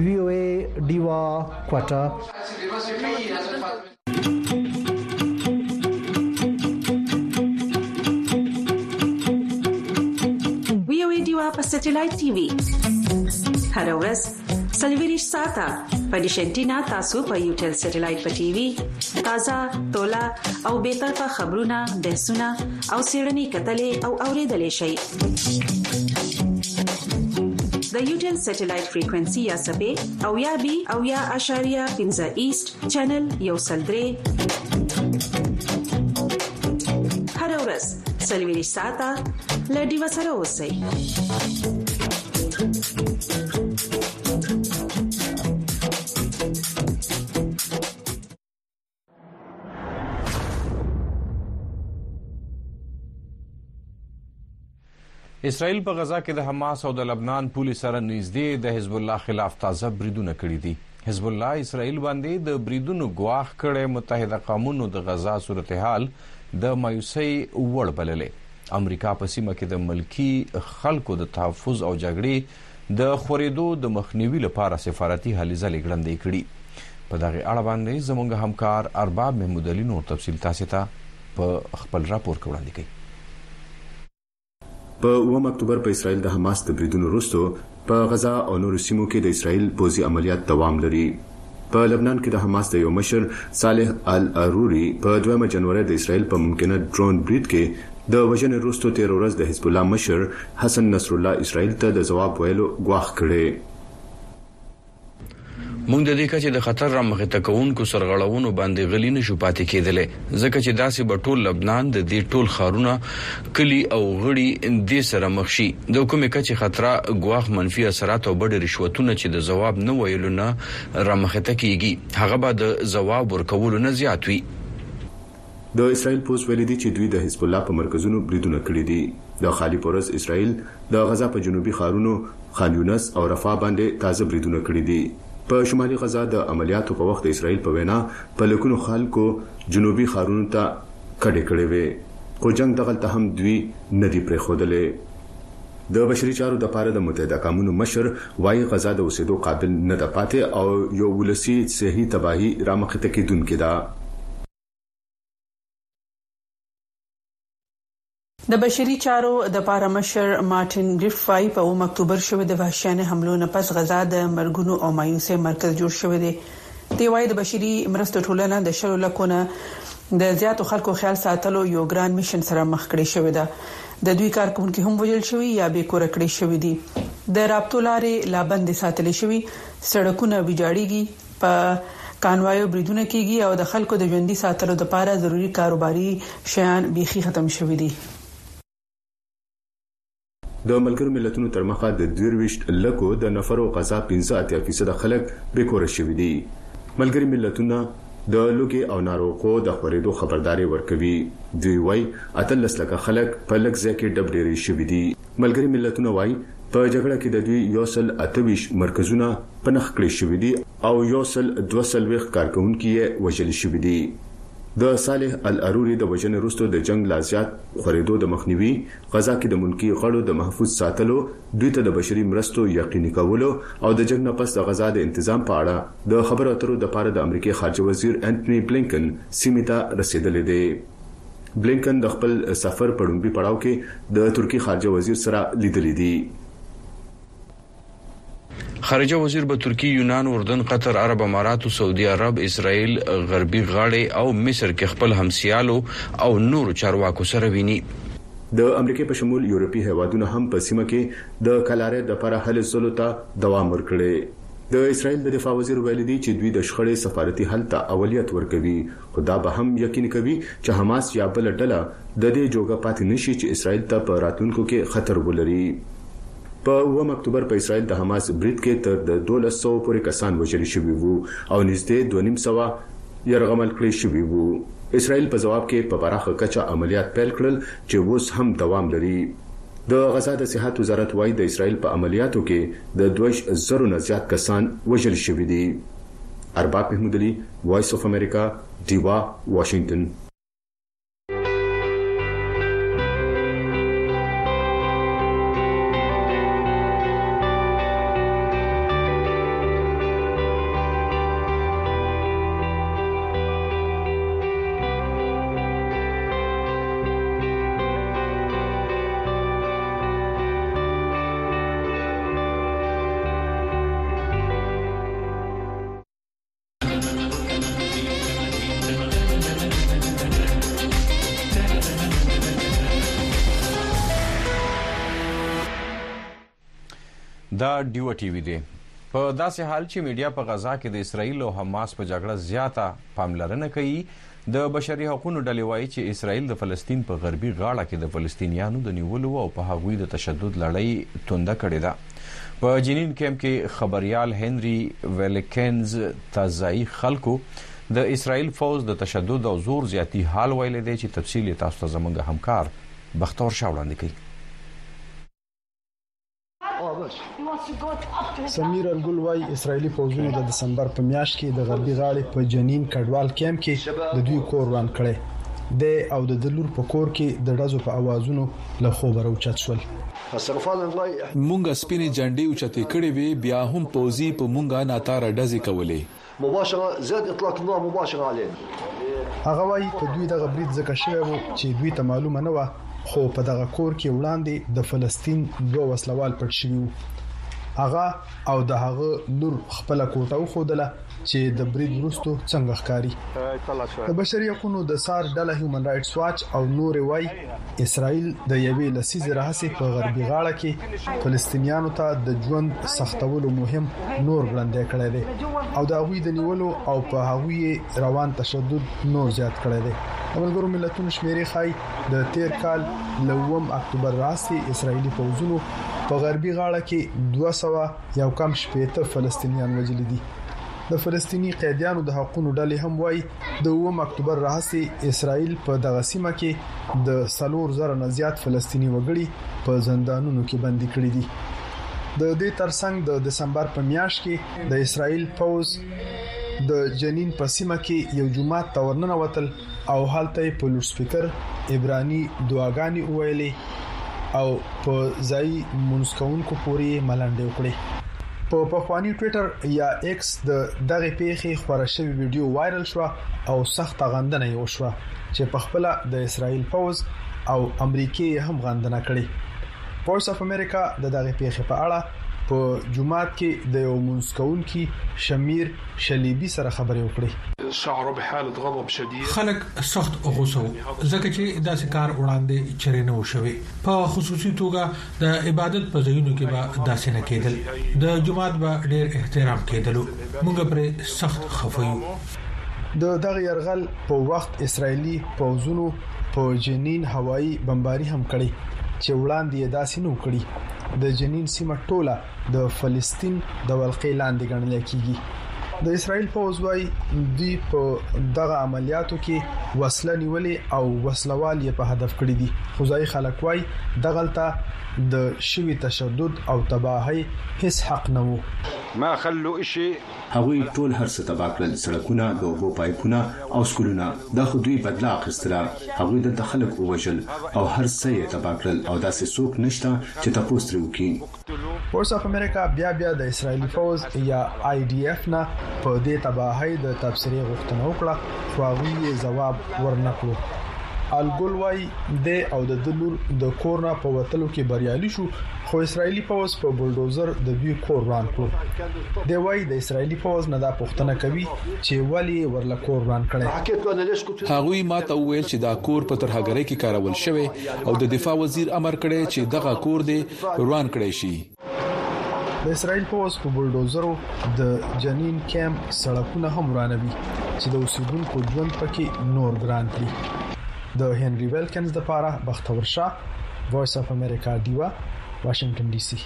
VOA دیوا کوټه. VOA دیوا په سټلایټ TV هر ورځ 24 ساعته په ډیشنټینا تاسو په یوټل سټلایټ په TV تازه، تولا او به طرفه خبرونه، بحثونه او سیړنی کتلې او اوریدلې شي. د یوټل سټلایټ فریکوئنسي یا سبې او یا بي او یا اشاریه 15 ایست چینل یو سلدري هر ورځ 24 ساعته لډي وسره اوسئ. اسرائیل په غزا کې د حماس او د لبنان پولیس سره نږدې د حزب الله خلاف تازه بریدونه کړي دي. حزب الله اسرائیل باندې د بریدونو ګواښ کړی متحده قومونو د غزا صورتحال د مایوسۍ وړ بللې. امریکا په سیمه کې د ملکی خلکو د تحفظ او جګړې د خورېدو د مخنیوي لپاره سفارتي هلې ځلې ګړندۍ کړي. په دغه اړه باندې زموږ همکار ارباب محمود علي نور تفصیل تاسو ته په خپل راپور کې وړاندې کوي. په 9 اکتوبر په اسرائیل د حماس د بریدونو وروسته په غزا او نورو سیمو کې د اسرائیل پوځي عملیات دوام لري. په لبنان کې د حماس د یو مشر صالح العروري په 2 جنوري د اسرائیل په ممکنه ډرون برید کې د وژنې وروسته 13 ورځ د حزب الله مشر حسن نصر الله اسرائیل ته د جواب ویلو ګواښ کړي. موږ د دې کچې د خطر را مخې ته کوونکو سرغړونو باندې غلي نشو پاتې کېدلې، ځکه چې داسې به ټول لبنان د دې ټول خارونه کلی او غړي دې سره مخ شي. د کومې کچې خطر ګواښ منفي اثرات او بډې رشوتونه چې د جواب نه ویلو نه را مخې ته کیږي هغه به د جواب ورکولو نه زیات وي. د اسرائیل پولیس ویلي دي چې دوی د حزب الله په مرکزونو بریدونه کړي دي. د خالی پورز اسرائیل د غزا په جنوبي خارونو خان یونس او رفح باندې تازه بریدونه کړي دي. په شمالي غزا د عملیاتو په وخت اسرائیل په وینا په لکونو خلکو جنوبي خارونو ته کډې کړې وې، خو جنگ دغلته هم دوی ندي پرې خودلې. د بشري چارو د لپاره د متحده قومونو مشر وايي غزا د اوسېدو قابل نه ده پاتې او یو ولسی صحي تباہي را مخې ته کېدونکې ده. د بشري چارو د پارامشر مارټین ګریفای په 9 اکتوبر شوه د وحشیانه حملو نه پس غزا د مرګونو او مایوسۍ مرکز جوړ شوی دی. دی وايي د بشري مرستو ټولنه د شلو لکونه د زیاتو خلکو خیال ساتلو یو ګران میشن سره مخ کړی شوی دی. د دوی کارکونکو هم وژل شوی یا به کور کړی شوی دي. د رابطو لارې لا بندې ساتلې شوی، سړکونه ویجاړيږي، په کانوایو بریدونه کیږي او د خلکو د ژوندۍ ساتلو لپاره ضروری کاروباري شیان بيخي ختم شوی دي. د ملګرو ملتونو تر مخه د 22 لکو د نفرو غزا 15% خلک بیکور شوي دي. ملګری ملتونه د لوګي او ناروغو د خورېدو خبرداري ورکوي. دوی وايي اتلس لکه خلک په لږ ځای کې ډب ډېری شوي دي. ملګری ملتونه وايي په جګړه کې د دوی 128 مرکزونه پنځ کړی شوي دي او 122 کارکونکو یې وژل شوي دي. د صالح العروري د وژنې وروسته د جنگ لازیات خورېدو د مخنیوي، غزا کې د ملکی غړو د محفوظ ساتلو، دوی ته د بشري مرستو یقیني کولو او د جنگ نه پس د غزا د تنظیم په اړه د خبرو اترو د لپاره د امریکای خارجه وزیر انټونی بلینکن سیمې ته رسیدلی دی. بلینکن د خپل سفر په لومړي پړاو کې د ترکی خارجه وزیر سره لیدلی دی. خارجه وزیر به ترکی، یونان، اردن، قطر، عرب امارات، سعودي عرب، اسرائیل، غربي غاړې او مصر کې خپل همسیالو او نورو چارواکو سره ویني. د امریکای په شمول یورپی هیوادونو هم په سیمه کې د کلارې د لپاره هلې ځلو ته دوام ورکړي. د اسرائیل د دفاع وزیر ویلي دی چې دوی د شخړې سفارتي حل ته اولویت ورکوي، خو دا به هم یقیني کوي چې حماس یا بل ډله د دې جوګه پاتې نشي چې اسرائیل ته په راتلونکو کې خطر ولري. په 9 اکتوبر په اسرائیل د حماس برید کې تر 1200 پورې کسان وژل شوي وو او نږدې 2.5 يرغمل کړی شوي وو. اسرائیل په جواب کې په پراخه کچه عملیات پیل کړل چې اوس هم دوام لري. د غزا د صحت وزارت وايي د اسرائیل په عملیاتو کې د 2000 نه زیات کسان وژل شوي دي. ارباب محمود علي، وایس اف امریکا، دیوا، واشنگټن. دا ډیو ټي وی دی. په داسې حال چې میډیا په غزا کې د اسرائیل او حماس په جګړه زیاته پاملرنه کوي، د بشري حقوقو ډلې وایي چې اسرائیل د فلسطین په غربي غاړه کې د فلسطینیانو د نیولو او په هغوی د تشدد لړۍ تونده کړې ده. په جنین کیمپ کې خبريال هنري ویلکینز تازای خلکو د اسرائیل فوز د تشدد او زور زیاتی حال ویلي دی چې تفصیل تاسو ته زموږ همکار بختور شاه وړاندې کوي. سمیر انګول وايي اسرایلی فوجونو د دسمبر په میاشت کې د غربي غاړې په جنین کډوال کیمپ کې د دوی کور وران کړي د او د دلور په کور کې د ډزو په اوازونو له خوبه راوچت شول. مونږه سپینې جنډې اوچتې کړې وي بیا هم پوزي په مونږه ناتاره ډزې کولې مباشره زاد اطلاق النار مباشره علينا. هغه وايي په دوی د غبرید ځکه شوی وو چې دوی ته معلومه نه و خو په دغه کور کې وړاندې د فلسطین دوه وسلوال پټ شوی وو. هغه او د هغه لور خپل کوټه وخودله چې د برید وروسته څنګه ښکاری. د بشري حقوقو د سار ډله هیومن رائټس واچ او نور وايي اسرائیل د یوې لسیزې راهیسې په غربي غاړه کې فلسطینیانو ته د ژوند سختولو مهم نور وړاندې کړی دی او د هغوی د نیولو او په هغوی روان تشدد نور زیات کړی دی. ملګرو ملتونو شمیرې ښایي د تیر کال ل 9 اکتوبر راځي اسرائیلي فوجونو په غربي غاړه کې 200 یو کم شپېته فلسطینیان وژل دي. د فلسطینی قیدیانو د حقوقو ډلې هم وایي د 9 اکتوبر راځي اسرائیل په دغه سیمه کې د 4000 نه زیات فلسطینی وګړي په زندانونو کې بندي کړي دي. د دې ترڅنګ د دسمبر په میاشت کې د اسرائیل پوز د جنین په سیمه کې یو جمعه تورننه وتل او حالته په لوډ سپیکر عبرانی دعاګانی ویلې او په ځای مونږکونکو پورې ملنډې وکړې. په پخوانی ټوئیټر یا ایکس د دغه پیښې خبره شوی ویډیو وایرل شو او سخت غندنه یې وشوه چې په خپل د اسرائیل پوز او امریکای هم غندنه کړې. وایس اف امریکا د دغه پیښې په اړه په جمعات کې د یو مونږکونکو شمیر شلیبی سره خبرې وکړې. شعر بحاله غضب شدید خلک سخت غوسه ځکه چې داسې کار وړاندې چرې نه وشوي. په خصوصي توګه د عبادت په ځایونو کې به داسې نه کېدل. د جمعات به ډېر احترام کېدلو. موږ پر سخت خفایو. د دغه يرغل په وخت اسرایلی پوځونو په جنین هوایی بمباری هم کړې چې وړاندې داسې نو کړی. د جنین سیمه ټوله د فلسطین د ولقې لاندې ګڼل کېږي. د اسرائیل فوج وايي دوی په دغه عملیاتو کې وسله نیولې او وسلوال یې په هدف کړی دي. خوځای خلک وايي دغلطه د شوی تشدد او تباہي هیڅ حق نه وو. ما خلوا شيء هغوی ټول هر څه تباہ کړل، سړکونه، د اوبو پایپونه او سکولونه. دا خو دوی بدلا اخیستله. هغوی د خلک ووژل او هر څه یې تباہ کړل او داسې څوک نشته چې تاسو ترې وکړي. وایس اف امریکا بیا د اسرایلی فوج یا آی ډی اف نه په دې تباہي د تبصرې غوښتنه وکړه خو هغوی یې ځواب ورنکړو. الګول وايي د او د دلور د کورنا په وتلو کې بریالي شو خو اسرایلی فوج په بولډوزر د دوی کور وران کړ. دی وايي د اسرایلی فوج نه دا پوښتنه کوي چې ولی ورله کور وران کړي. هغوی ماته وویل چې دا کور په ترهګرۍ کې کارول شوی او د دفاع وزیر امر کړی چې دغه کور دې وران کړی شي. د اسرایل فوج په بولډوزرو د جنین کیمپ سړکونه هم ورانوي چې د اوسیدونکو ژوند پکې نور ګران کړي. د هنري ویلکنز لپاره بختور شاه، وایس اف امریکا دیوا، واشنگټن ډي سي.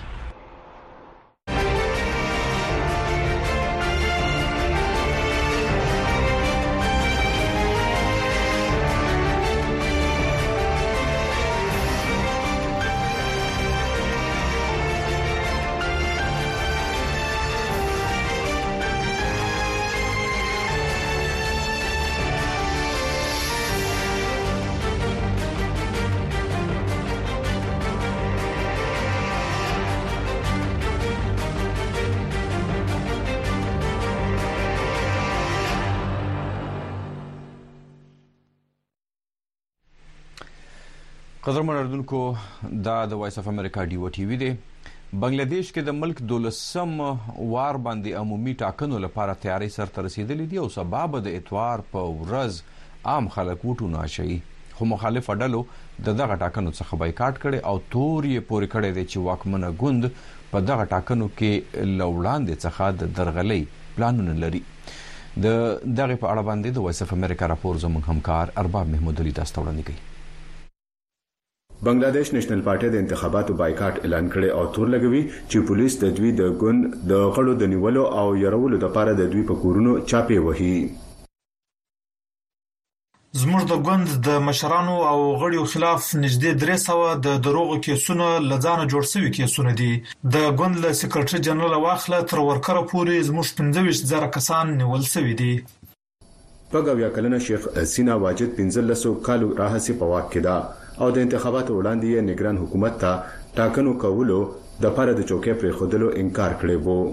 قدرمن اردوونکو دا د وایس اف امریکا ډیو ټي وی دی. بنگلاديش کې د ملک 12م وار باندې عمومي ټاکنو لپاره تیاری سره رسیدلې دي او سبب د اتوار په ورځ عام خلک وټونه شي خو مخالف اډلو دغه ټاکنو څخه بایکاټ کړي او تور یې پورې کړي دي چې واکمنه ګوند په دغه ټاکنو کې لوړاندې څخه د درغلي پلانونه لري. د دغه په اړه باندې د وایس اف امریکا راپور زموږ همکار ارباب محمود علي تاسو ته وړاندې کوي. بنگلاديش نېشنل پارټي د انتخاباتو بایکاټ اعلان کړي او تور لګوي چې پولیس د دوی د ګوند د غړو د نیولو او يرولو لپاره د دوی په کورونو چاپې وهي. زموږ د ګوند د مشرانو او غړیو خلاف نږدې 300 د دروغو کیسونه لځانه جوړ شوي کیسونه دي. د ګوند له سکرټري جنرال واخله تر ورکره پورې زموږ 15,000 کسان نیول شوي دي. پګاویا کلنه شیخ حسینا واجد 15 کالو راهسي په واک کې ده او د انتخاباتو وړاندې یې نگران حکومت ته ټاکنو کولو د پاره د چوکۍ پر خودلو انکار کړی وو.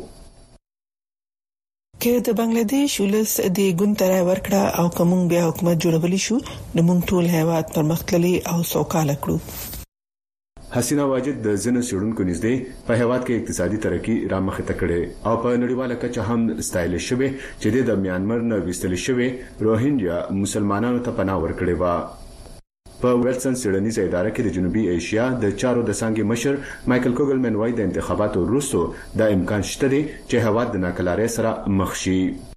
که د بنگلاديش ولس د ګوند تر ورکړه او کوم بیا حکومت جوړولې شو نو موږ ټول هیواد پرمختللي او سوکاله کړو. حسینا واجد د زنه سړونکو نږدې په هیواد کې اقتصادي ترقی را مخه تکړه او په نړیواله کچه هم ستایل شوی چې د میانمار نه وستل شوی روهینجا مسلمانانو ته پناه ورکړي و. په ویلسن سیډنیز اداره کې د جنوبي ایشیا د چارو د څنګه مشر مايكل کوګلمن وايي د انتخاباتو وروسته د امکان شته دی چې هواد د ناکلارۍ سره مخ شي.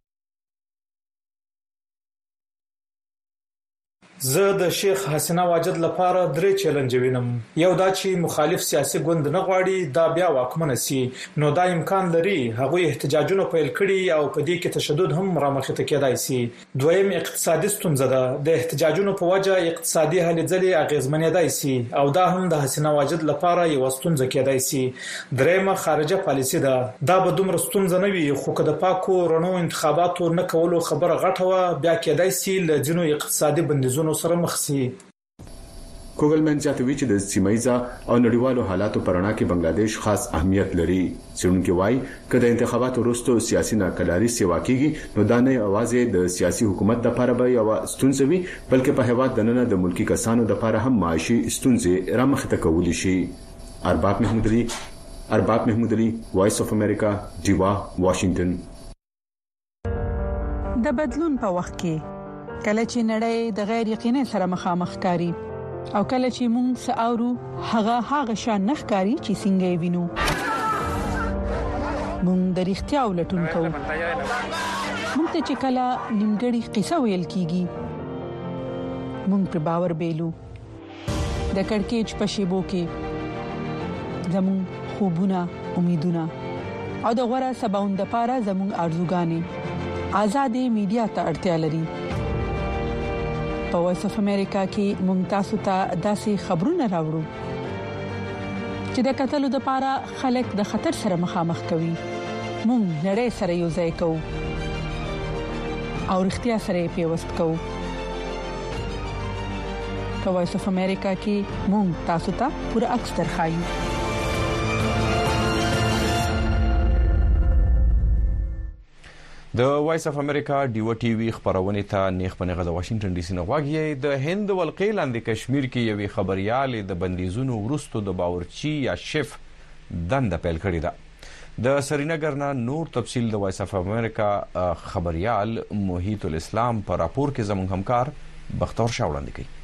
زه د شیخ حسینا واجد لپاره 3 چیلنج وینم. یو دا چې مخالف سیاسي ګوند نه غواړي دا بیا واکمن سي نو دا امکان لري هغه احتجاجونه پیل کړي او په دې کې تشدد هم رامخته کېدای سي. دویم اقتصادي ستونزه ده. د احتجاجونو په وجه اقتصادي هلې ځلې اغیزمنېدای سي او دا هم د حسینا واجد لپاره یو ستونزه کېدای سي. درېمه خارجه پالیسي ده. دا به دومره ستونزه نه وي خو که د پاکو رڼو انتخاباتو نه کولو خبره غټه بیا کېدای سي ل ځینو اقتصادي بندیزونو سره مخ شي. کوګلمن زیاتوي چې د سیمایزا او نړیوالو حالاتو پرانا کې بنگلاديش خاص اهمیت لري. څېړونکو وایي چې د انتخاباتو وروسته سیاسي ناکلاري سیوا کیږي نو دا نه اواز د سیاسي حکومت د لپاره به یو ستونزه وي بلکې په هیواد دننه د ملکی کسانو د لپاره هم معاشي ستونزې رامخته کولی شي. ارباب محمود علي وایس اف امریکا دیوا واشنگټن. د بدلون په وخت کې کله چې نړۍ د غیر یقیني سره مخامخ کاری او کله چې موږ ساورو هغه شان نخکاری چې څنګه وینو موږ د اړتیا ولټون کوو. موږ ته چې کله نیمګړی قصه ویل کیږي موږ پر باور بیلو. د کڑکېچ په شیبو کې زموږ خوبونه امیدونه او د غوړه سباوند لپاره زموږ ارزوګانې آزادې میډیا ته اړتیا لري. په وایس اف امریکا کې ممتاز ته داسې خبرونه راوړو چې د قتل لپاره خلک د خطر سره مخامخ کوي. موږ نړۍ سره یو ځای کوو او اړتیا سره پیوست کوو. په وایس اف امریکا کې موږ تاسو ته پوره عکس درخایو. د وایس اف امریکا ډیو ټي وی خبرونه ته نیخ پنغه د واشنگټن ډي سي نه واغی د هند ولقې لاندې کشمیر کې یوې خبريال د بندیزونو ورستو د باورچی یا شف دند پیل کړی ده. د سرینګر نه نور تفصیل د وایس اف امریکا خبريال موحیت الاسلام پر راپور کې زموږ همکار بختور شاه وړاندې کړي.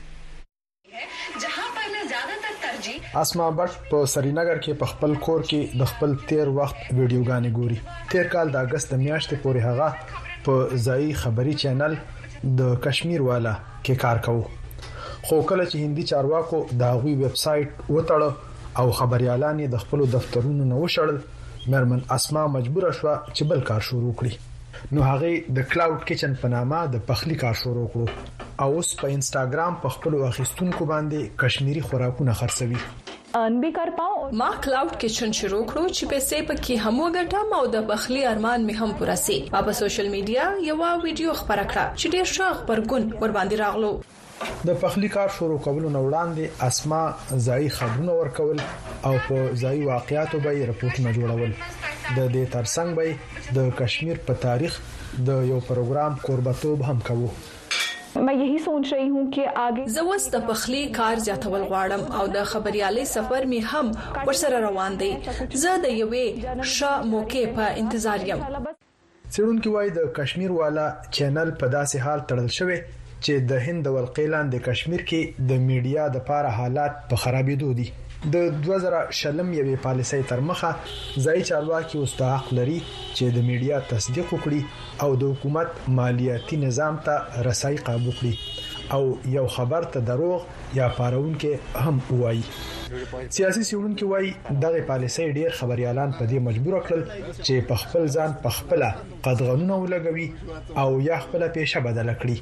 اسما بټ په سرینګر کې په خپل کور کې د خپل تیر وخت ویډیوګانې ګوري. تیر کال د اگست میاشتې پورې هغه په ځای خبري چینل د کشمیر والا کې کار کوي. خو کله چې هندي چارواکو د غوي ویب سټ وټړ او خبريالان د خپل دفترونو نه وشړل مرمن اسما مجبور شو چې بل کار شروع کړي. نو هغه د کلاود کچن په نامه د پخلی کار شروع کړو او اوس په انستګرام په خپل اخیستونکو باندې کشمیری خوراکونه خرڅوي. ان به کار پاو ما کلاود کچن شروع کړو چې پیسې پکې هم وګټم او د بخلی ارمان می هم پوره سي. په سوشل میډیا یو ویډیو خبره کړه چې ډېر ښه خبرګون ور باندې راغلو. د پخلی کار شروع کولو نو وړاندې اسما ځای خبرونه ورکول او په ځای واقعیاتو به رپورټونه جوړول. د دې ترڅنګ به د کشمیر په تاریخ د یو پروګرام قربتوب هم کوو. मैं यही सोच रही हूँ कि आगे زوس د پخلی کار زیاتول غواړم او د خبريالي سفر می هم ورسره روان دي. زه د یوې ښه موقع په انتظار یم. څېړونکو وايي د کشمیر والا چینل په داسې حال تړل شوی چې د هند ولقیلان د کشمیر کې د میډیا د لپاره حالات په خرابېدو دي. د 2000 یوې پالیسۍ تر مخه ځای چارواکي مستحق لري چې د میډیا تصدیق وکړي او د حکومت مالیاتي نظام ته رسای قابو کړي او یو خبر ته دروغ یا پارونکو هم وایي. سیاسي څېړونکو وايي دغه پالیسۍ ډېر خبريالان په دې مجبور کړل چې په خپل ځان په خپل قدغنونه ولګوي او یا خپل پیشه بدل کړي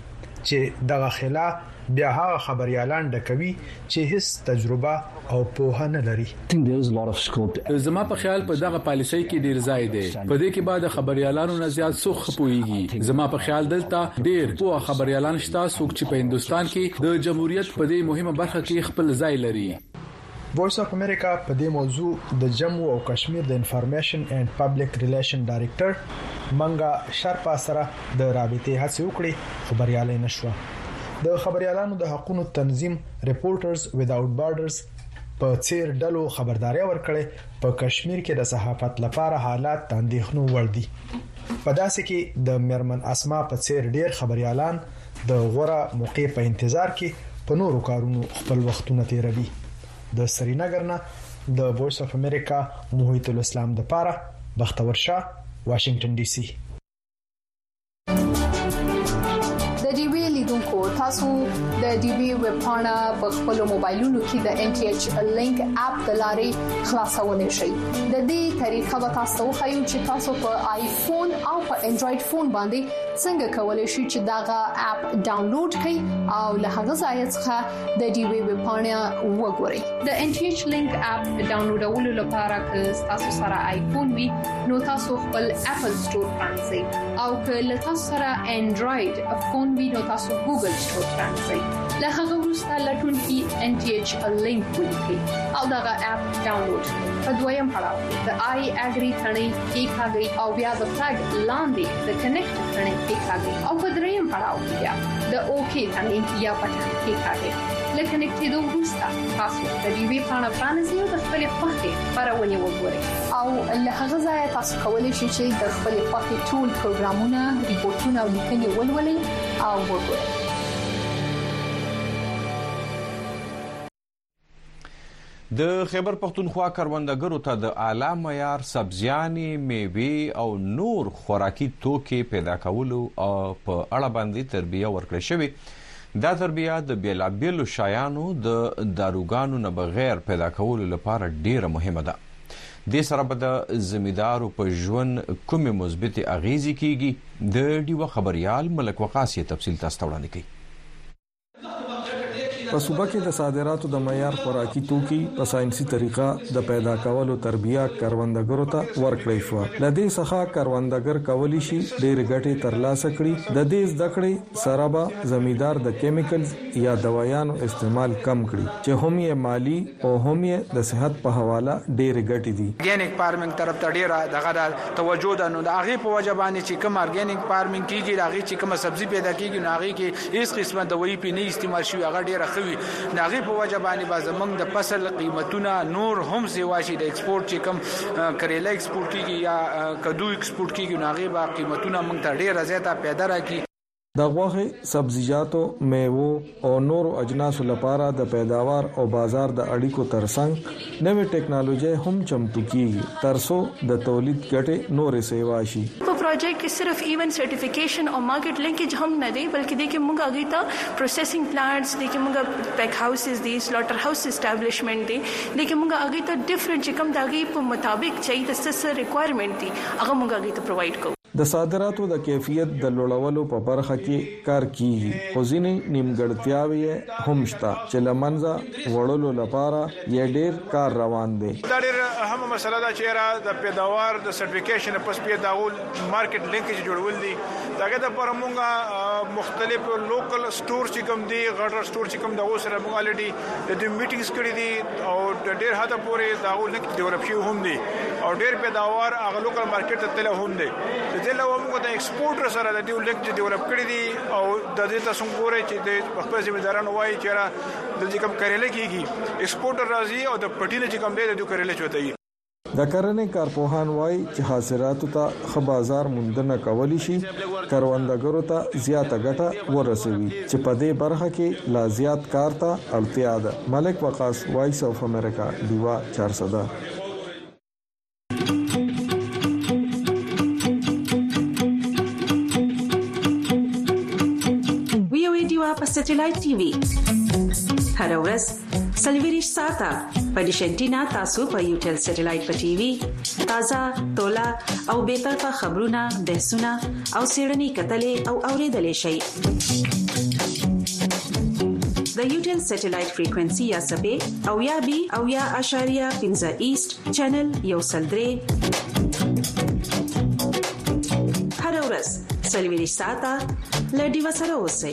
چې دغه خلا بیا هغه خبريالان ډکوي چې هیڅ تجربه او پوهه نه لري. زما په خیال په دغه پالیسۍ کې ډیر ځای دی. په دې کې بعد خبريالانو نه زیات څوک خپويږي. زما په خیال دلته ډیر پوهه خبريالان شته څوک چې په هندستان کې د جمهوریت په دې مهمه برخه کې خپل ځای لري. وایس اف امریکا په دې موضوع د جموں او کشمیر د انفارمیشن اینڈ پبلک ریلیشن ډایریکټر منګا شرپا سره د رابطې هڅه وکړي خبريالي نشو. د خبريالانو د حقوقو تنظیم ریپورټرز ویداوټ بارډرز په څیر ډلو خبرداري ورکړي په کشمیر کې د صحافت لپاره حالات د اندېښنو وړ دي. په داسې کې د مرمن اسما په څیر ډیر خبريالان د غوړه موقع په انتظار کې په نورو کارونو خپل وختونه تیروي. د سرینگر نه د وایس اف امریکا محیط الاسلام د پاره بختور شاه واشنگټن ډي سي. د ډي وی لیدونکو تاسو د ډي وی ویب پاڼه په خپل موبایلونو کې د ان ټي ایچ لینک اپ د لارې خلاصولای شئ. د دې طریقه به تاسو خایو چې تاسو په آیفون او په انډراید فون باندې څنګه کولای شئ چې داغه اپ ډاونلوډ کړئ او له هغه ځای څخه د ډي وی ویب پاڼه وګورئ. د ان ټي ایچ لینک اپ ډاونلوډولو لپاره که تاسو سره آیفون وي نو تاسو خپل اپل سٹور پرانځئ او که له تاسو سره انډراید فون وي نو تاسو ګوګل سٹور پرانځئ. له هغه وروسته لټون کې ان ټي ایچ لینک ولیکئ او داغه اپ ډاونلوډ کړئ. په دویم پړاو د آی اګری ثنې کې کاږي او بیا د فلګ لاندې د کنیکټ ثنې کې کاږي او په دریم پړاو کې بیا د اوکی ثنې یا پټن کې کاږي. لکه نکټېدو وروسته تاسو د دې وی پاڼه پرانځئ او د خپل خوښې خبرونه وګورئ او له هغه ځای تاسو کولی شئ چې د خپل خوښې ټول پروګرامونه ریپورتونه او لیکنې ولولئ او وګورئ. د خیبر پختونخوا کروندګرو ته د اعلی معیار سبزیانې، میوې او نور خوراکي توکي پیدا کولو او په اړه باندې تربیه ورکړل شوې. دا تربیه د بیلابیلو شایانو د داروګانو نه بغیر پیدا کولو لپاره ډیره مهمه ده. د سره به د زمیندارو په ژوند کومې مثبتې اغیزې کیږي. د ډیوه خبريال ملک وقاص تفصیل تاسو ته وړاندې کوي. په صوبه کې د صادراتو د معیار خوراکي توکي په ساينسي طریقه د پیدا کولو تربیه کروندګرو ته ورکړې شو. د دې څخه کروندګر کولی شي ډېر ګټې ترلاسه کړي. د دې زده کړې سره به زمیندار د کیمیکلز یا دوايانو استعمال کم کړي چې هم یې مالی او هم یې د صحت په حواله ډېر ګټې دي. ارګینیک فارمینګ طرف ته ډېر دغه توجه ده. نو د هغه په وجبانه چې کوم ارګینیک فارمینګ کیږي هغه چې کوم سبزی پیدا کیږي نو هغه کې هیڅ قسمه دوايي په نه استعمال شي هغه ډېر ناغي په وجبانی با زمنګ د فصل قیمتونه نور هم سیوا شي. د ایکسپورت چې کم کریلا ایکسپورت کیږي یا کدو ایکسپورت کیږي ناغي با قیمتونه موږ ته ډیر زیاته پیدا راکړي. د غوښې، سبزیجاتو، میوو او نورو اجناسو لپاره د پیداوار او بازار د اړیکو ترڅنګ نوې ټیکنالوژي هم چمتو کیږي ترڅو د تولید ګټې نورې سیوا شي. په پروجیکټ کې صرف ایون سرټیفیکیشن او مارکیټ لینکیج هم نه دی بلکې د کې موږ هغه ته پروسیسینګ پلانټس د کې موږ پیک هاوسز دي، سلاټر هاوس اسټابلیشمنت دي، د کې موږ هغه ته ډیفرنٹ چې کوم دغه په مطابق چې د سس ریکوایرمنت دي هغه موږ هغه ته پرووایډ کوو. د صادراتو د کیفیت د لوړولو په برخه کې کار کیږي خو ځینې نیمګړتیاوې هم شته چې لمنځه وړلو لپاره یې ډېر کار روان دی. دا ډېر اهمه مسله ده چې را د پیداوار د سرټیفیکیشن پس په داول مارکیټ لینکیج جوړول دي. داګه د پر موږ مختلف لوکل سٹور چې کوم دي غټر سٹور چې کوم دا اوسره موږ الریډي د دې میټینګز کړې دي او د ډېر حد پورې داول لینک ډیولپ شي هم دي او ډېر پیداوار هغه لوکل مارکیټ ته تل هم دي. د له موږ د ایکسپورټر سره د دې لینک ډیولپ کړی دي او د دې تاسو ګورئ چې د خپل ذمہدارانو وایي چې را د کوم کریله کیږي ایکسپورټر راځي او د پټینه چې کوم دی د کریله چوتای. د کرنې کارپوهان وایي چې حاصلاتو ته ښه بازار موندنه کولی شي کروندګرو ته زیاته ګټه ورسوي چې په دې برخه کې لا زیات کار ته اړتیا ده. ملک وقاص، وایس اف امریکا، دیوا 400. په سټلایټ ټي وي هر ورځ سلویریش ساته په ډیشنټینا تاسو په یوټل سټلایټ په ټي وي تازه تولا او به طرفه خبرونه بحثونه او سیړنی کتلې او اوریدلې شي د یوټل سټلایټ فریکوئنسي یا سبې او یا بي او یا اشاریه 15 ایست چینل یو سلدري هر ورځ سلویریش ساته لډي وسره اوسئ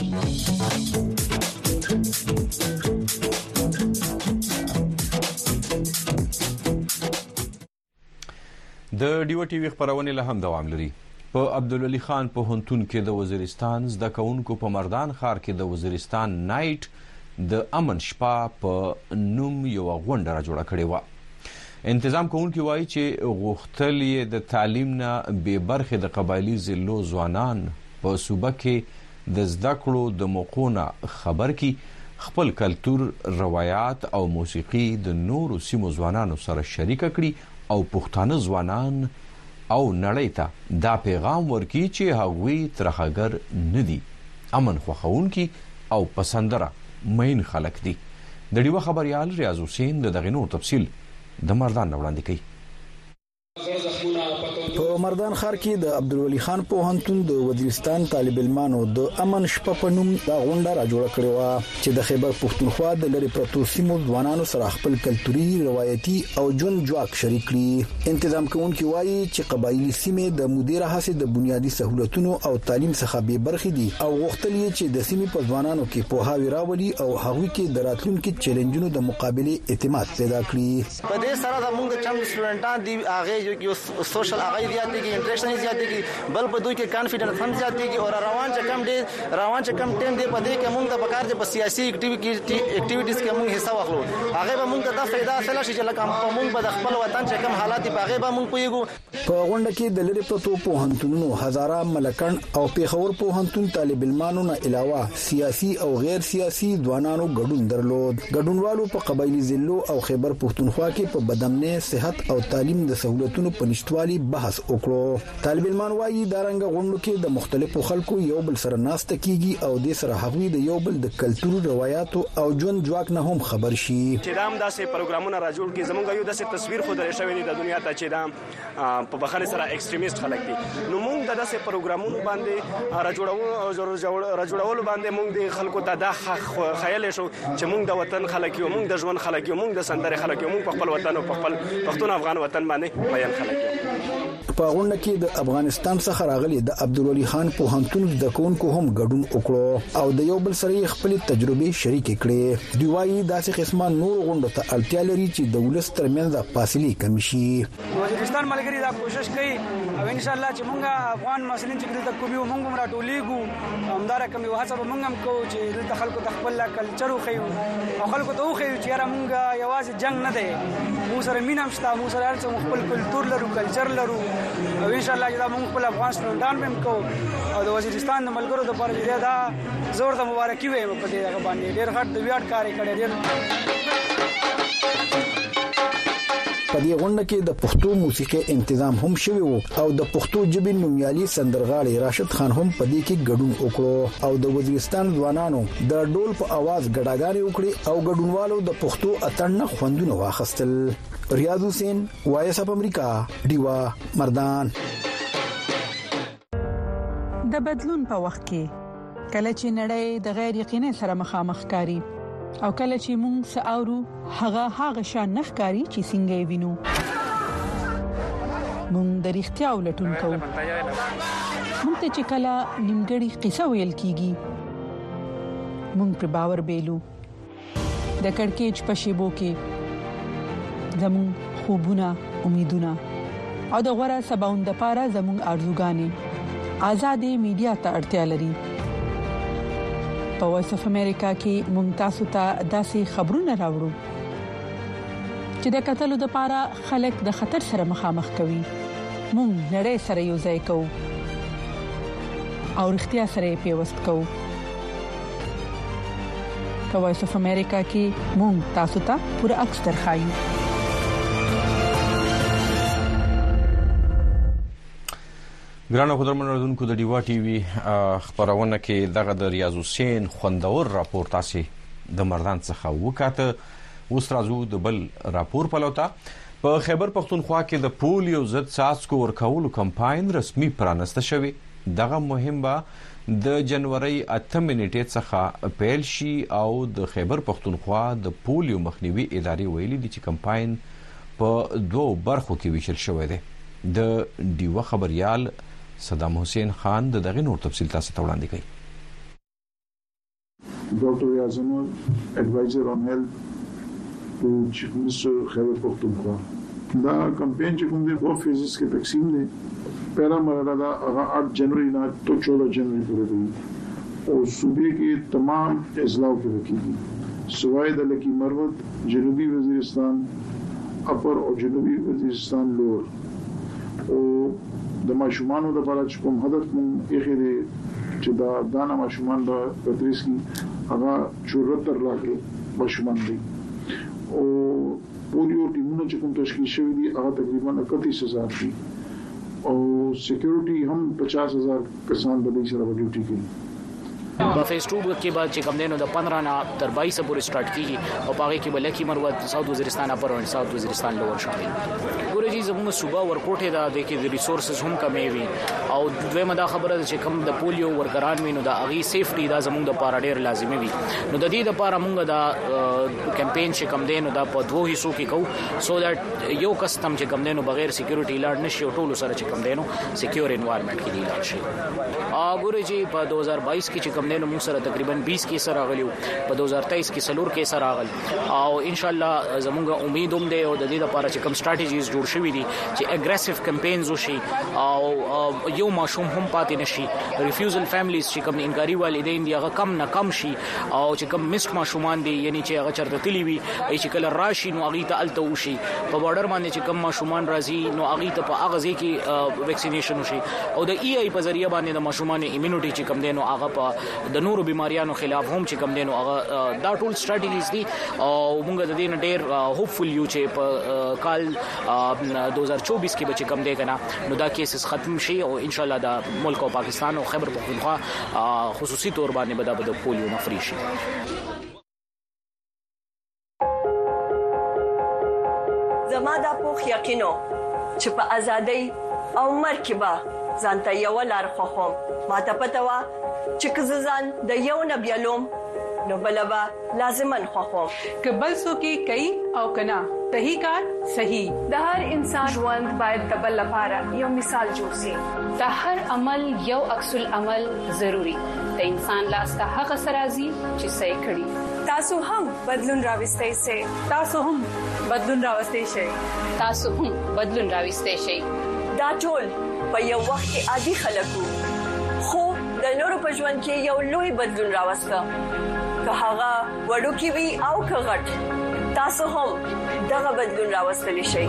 د ډیو ټي وی خبرونه له هم دوام لري په عبدالولي خان په هنتون کې د وزیرستان د کونکو په مردان ښار کې د وزیرستان نایټ د امن شپه په نوم یو غونډه را جوړه کړې و انتظام کوونکي وایي چې غوښتل یې د تعلیم نه به برخه د قبایلی ضلعو ځوانان په صوبه کې د زده کړو د موقعونه خبر کی خپل کلچر روایت او موسیقي د نورو سیمو ځوانانو سره شریک کړي او پښتانه ځوانان او نړۍ ته دا پیغام ورکړي چې هغوی ترخګر ندي امن خوښونکي او پسندره مین خلک دي د ډیوه خبريال ریاض حسین دغه نور تفصیل د مردان وړاندې کوي په مردان ښار کې د عبدالولي خان پوهنتون د وزیرستان طالب علمانو د امن شپه په نوم دا غونډه را جوړه کړې و چې د خیبر پښتونخوا د لری پروتو سیمو ځوانانو سره خپل کلتوري روایتي او ژوند جواک شریک کړي انتظام کوونکي وایي چې قبایلی سیمې د مدیره حسې د بنیادی سہولتونو او تعلیم څخه به برخې دي او غوښتل یې چې د سیمې په ځوانانو کې پوهاوی راولي او هغوی کې د راتلونکو چیلنجونو د مقابله اعتماد پیدا کړي په دې سره د موږ چم سټوډنټان دی هغه یو سوشل هغه زیاتې کې انټریکشن زیاتې کې بل په دوی کې کانفیډنس هم زیاتې کې او روان چې کم ټیم دی په دې کې موږ د بکار د سیاسي اکټیویټیز کې موږ حصہ واخلو هغه به موږ ته د فائدہ اصله شي چې لکه موږ په خپل وطن چې کوم حالات په هغه به موږ پویګو په غونډه کې د لری پروتو پوهنتونونو هزاره ملکن او پیښور پوهنتون طالب علمانو نه علاوه سیاسي او غیر سیاسي ځوانانو ګډون درلود ګډونوالو په قبایلی ضلعو او خیبر پښتونخوا کې په بدامنه صحت او تعلیم د سہولتونو په نشټوالي بحث وکړو طالب علمان وايي دا رنګ غونډو کې د مختلفو خلکو یو بل سره ناسته کیږي او د سره هغوی د یو بل د کلچر روایتو او ژوند جواک نه هم خبر شي چې دا هم داسې پروګرامونه را جوړ کړي زمونږ یو داسې تصویر خو درې شوی دی د دنیا ته چې دا په بخښنې سره ایکستریمیست خلک دي نو موږ د داسې پروګرامونو باندې را جوړولو باندې موږ د خلکو ته دا خیال شو چې موږ د وطن خلک یو موږ د ژوند خلک یو موږ د سندره خلک یو موږ په خپل وطن او په خپل پښتون افغان وطن باندې بیان خلک یو په غونډه کې د افغانستان څخه راغلي د عبدالولي خان پوهنتون د کوونکو هم ګډون وکړو او د یو بل سره خپل تجربه شریک کړي دی وايي داسې قسمه نور غونډه ته اړتیا لري چې د ولس ترمنځ د فاصله کم شي وزیرستان ملګری دا کوشش کوي او ان شاء الله چې مونږه افغان مسلمان چې د کوبي مونږ را ټولېګو همدار کوم یو حساب مونږ هم کو چې د خلکو د خپل کلچر خو او خلکو ته خو چې را مونږه یوازې جنگ نه دی مو سره مینم شته مو سره هر څه خپل کلچر لرو کلچر لرو او ان شاء الله چې موږ خپل افغان سټوډنټان هم کو او د وزیرستان د ملګرو د لپاره دا زور د مبارکي وي په دې هغه باندې ډېر غټ د ویاړ کار کړی ډېر په دې غونډه کې د پښتو موسیقي تنظیم هم شوی وو او د پښتو ژبې نومیالي سندرغاړي راشد خان هم په دې کې ګډون وکړو او د وزیرستان ځوانانو د ډول په आवाज ګډاګانې وکړي او ګډونوالو د پښتو اتڼ خوندونه واخیستل ریاض حسین وایس اپ امریکا دیوا مردان د بدلون په وخت کې کله چې نړۍ د غیر یقیني سره مخامخ کاری او کله چې موږ ساورو هغه شان نخکاری چې څنګه وینو موږ د اړتیا ولټون کوو موږ ته چې کله نیمګړی قصه ویل کیږي موږ پر باور بیلو د کڑکېچ په شیبو کې زموږ خوبونه امیدونه او د غوړه سباوند لپاره زموږ ارزوګانې آزادې میډیا ته اړتیا لري په وایس اف امریکا کې موږ تاسو ته داسې خبرونه راوړو چې د قتلو لپاره خلک د خطر سره مخامخ کوي موږ نړۍ سره یو ځای کوو او اړتیا سره پیوست کوو په وایس اف امریکا کې موږ تاسو ته پوره عکس درخایو ګرانو خبرونه د ډیوا ټي وي خبرونه کې دغه د ریاض حسین خوندور راپور تاسو د مردان څخه وکاته. اوس راځو د بل راپور پلوته. په خیبر پختونخوا کې د پولیو ضد څاڅکو ورکولو کمپاین رسمي پرانسته شوی. دغه مهم به د جنوري 8 نیټې څخه پیل شي او د خیبر پختونخوا د پولیو مخنیوي ادارې ویلي دي چې کمپاین په 2 برخو کې ویشل شوی دی. د ډیوه خبريال صدام حسین خان دغه نور تفصیل تاسو ته وړاندې کوي. Dr. Yazamur, advisor on health to Chief Minister Khyber Pakhtunkhwa. دا کمپین چې کوم دی 2 فیزز کې تقسیم دی. پہلا مرحلہ دا 8 जनवरी ना तो 14 जनवरी پورې دی اور صوبے کې تمام اضلاع کې رکھیږي سوائے د لکی مروت جنوبی وزیرستان اپر اور جنوبی وزیرستان لور او د ماشومانو د لپاره چې کوم هدف مونږ یې خېره چې دا دانا ماشومان د تدریس کې هغه 74 لاکھ ماشومان دي او پولیو ټیمونه چې کوم تشکیل شوی دي هغه تقریبا 31000 دي او سکیورټي هم 50000 کسان د دې سره ډیوټي کوي. په فیس 2 کې بعد چې کوم دینو د 15 نه تر 22 پورې سٹارټ کیږي او هغه کې بلکی مروت ساوث وزیرستان اپر او ساوث وزیرستان لوور شامل. ګورې چې زموږ صوبه ورکوټه دا د کې ریسورسز هم کمې وي او دویمه دا خبره چې کوم د پولیو ورکران وینو دا اغي سیفټي دا زموږ د پاره ډیر لازمي وي. نو د دې لپاره موږ دا کمپاین چې کوم دینو دا په 2 حصو کې کوو سو دیٹ یو کسٹم چې کوم دینو بغیر سکیورټي لاړ نشي او ټول سره چې کوم دینو سکیور انوایرنمنت کې دی لاړ شي. ګورې چې په 2022 کې چې کوم دینو موږ سره تقریبا 20 کې سره غلیو په 2023 کې سلور کې سره غل او ان شاء الله زموږ امید هم دی او د دې لپاره چې کوم سټریټیجیز جوړ شوي دي چې اګریسیو کمپاینز وشي او یو ماشوم هم پاتې نشي. ریفیوزل فیملیز چې کوم انکاری والدین دی هغه کم نه کم شي او چې کوم میسټ ماشومان دي یعنی چې هغه چرته تلی وي چې کله راشي نو هغه ته الته وشي په بارډر باندې چې کوم ماشومان راځي نو هغه ته په هغه ځای کې ویکسینیشن وشي او د ای آی په ذریعہ باندې د ماشومان ایمونټی چې کوم دینو هغه په د نورو بیماریانو خلاف هم چې کوم دینو هغه دا ټول سټریټیجیز دي او موږ د دې ډېر هوپفل یو چې په کال 2024 کې به کوم دی کنه نو دا کیسز ختم شي او ان شاء الله د ملک او پاکستان او خیبر پختونخوا خصوصي تور باندې به د پولیو نه فری شي. زما دا پوخ یقینو چې په ازادۍ او مرکبه ځانته یو لار خوخم ما ته پته وا چې کززان د یو نبیلوم نو بلبا لازمن خوخم کبل سو کې کوي او کنا صحیح کار صحیح. د هر انسان ژوند باید د بل لپاره یو مثال جوړ شي. د هر عمل یو عکس العمل ضروری. د انسان لاس ته هغه سرازي چې صحیح کړي. تاسو هم بدلون راوستئ شئ. تاسو هم بدلون راوستئ شئ. تاسو هم بدلون راوستئ شئ. دا ټول په یو وخت کې عادي خلکو خو د نورو په ژوند کې یو لوی بدلون راوسته. که هغه وړوکی وي او که غټ تاسو هم دغه بدلون راوستلی شئ.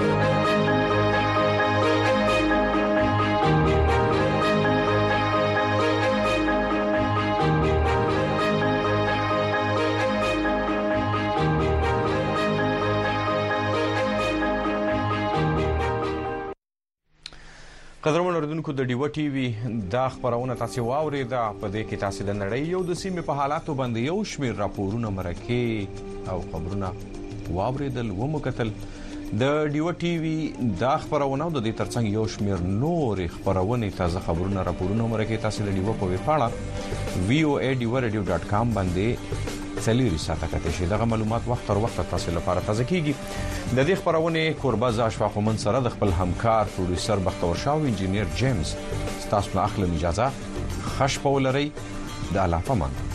قدرمن اوریدونکو د ډیوه ټي وي دا خبرونه تاسو واوریده په دې کې تاسو د نړۍ یو د سیمې په حالاتو باندې یو شمېر راپورونه مرکه او خبرونه واوریدل ومکتل د ډیوه ټي وي دا خبرونه د دې ترڅنګ یو شمېر نور خبرونه تازه خبرونه راپورونه مرکه تاسو د ډیوه په ویبپاڼه voa.radio.com باندې سلیری ساته کته شي دغه معلومات وخت تر وخت تاسو لپاره تازه کیږي. د دې خبرونه کورباز اشفاق من سره د خپل همکار پروډوسر بختور شاه او انجینیر جیمز تاسو نه اخلم اجازه خش په ولري د الله پامان.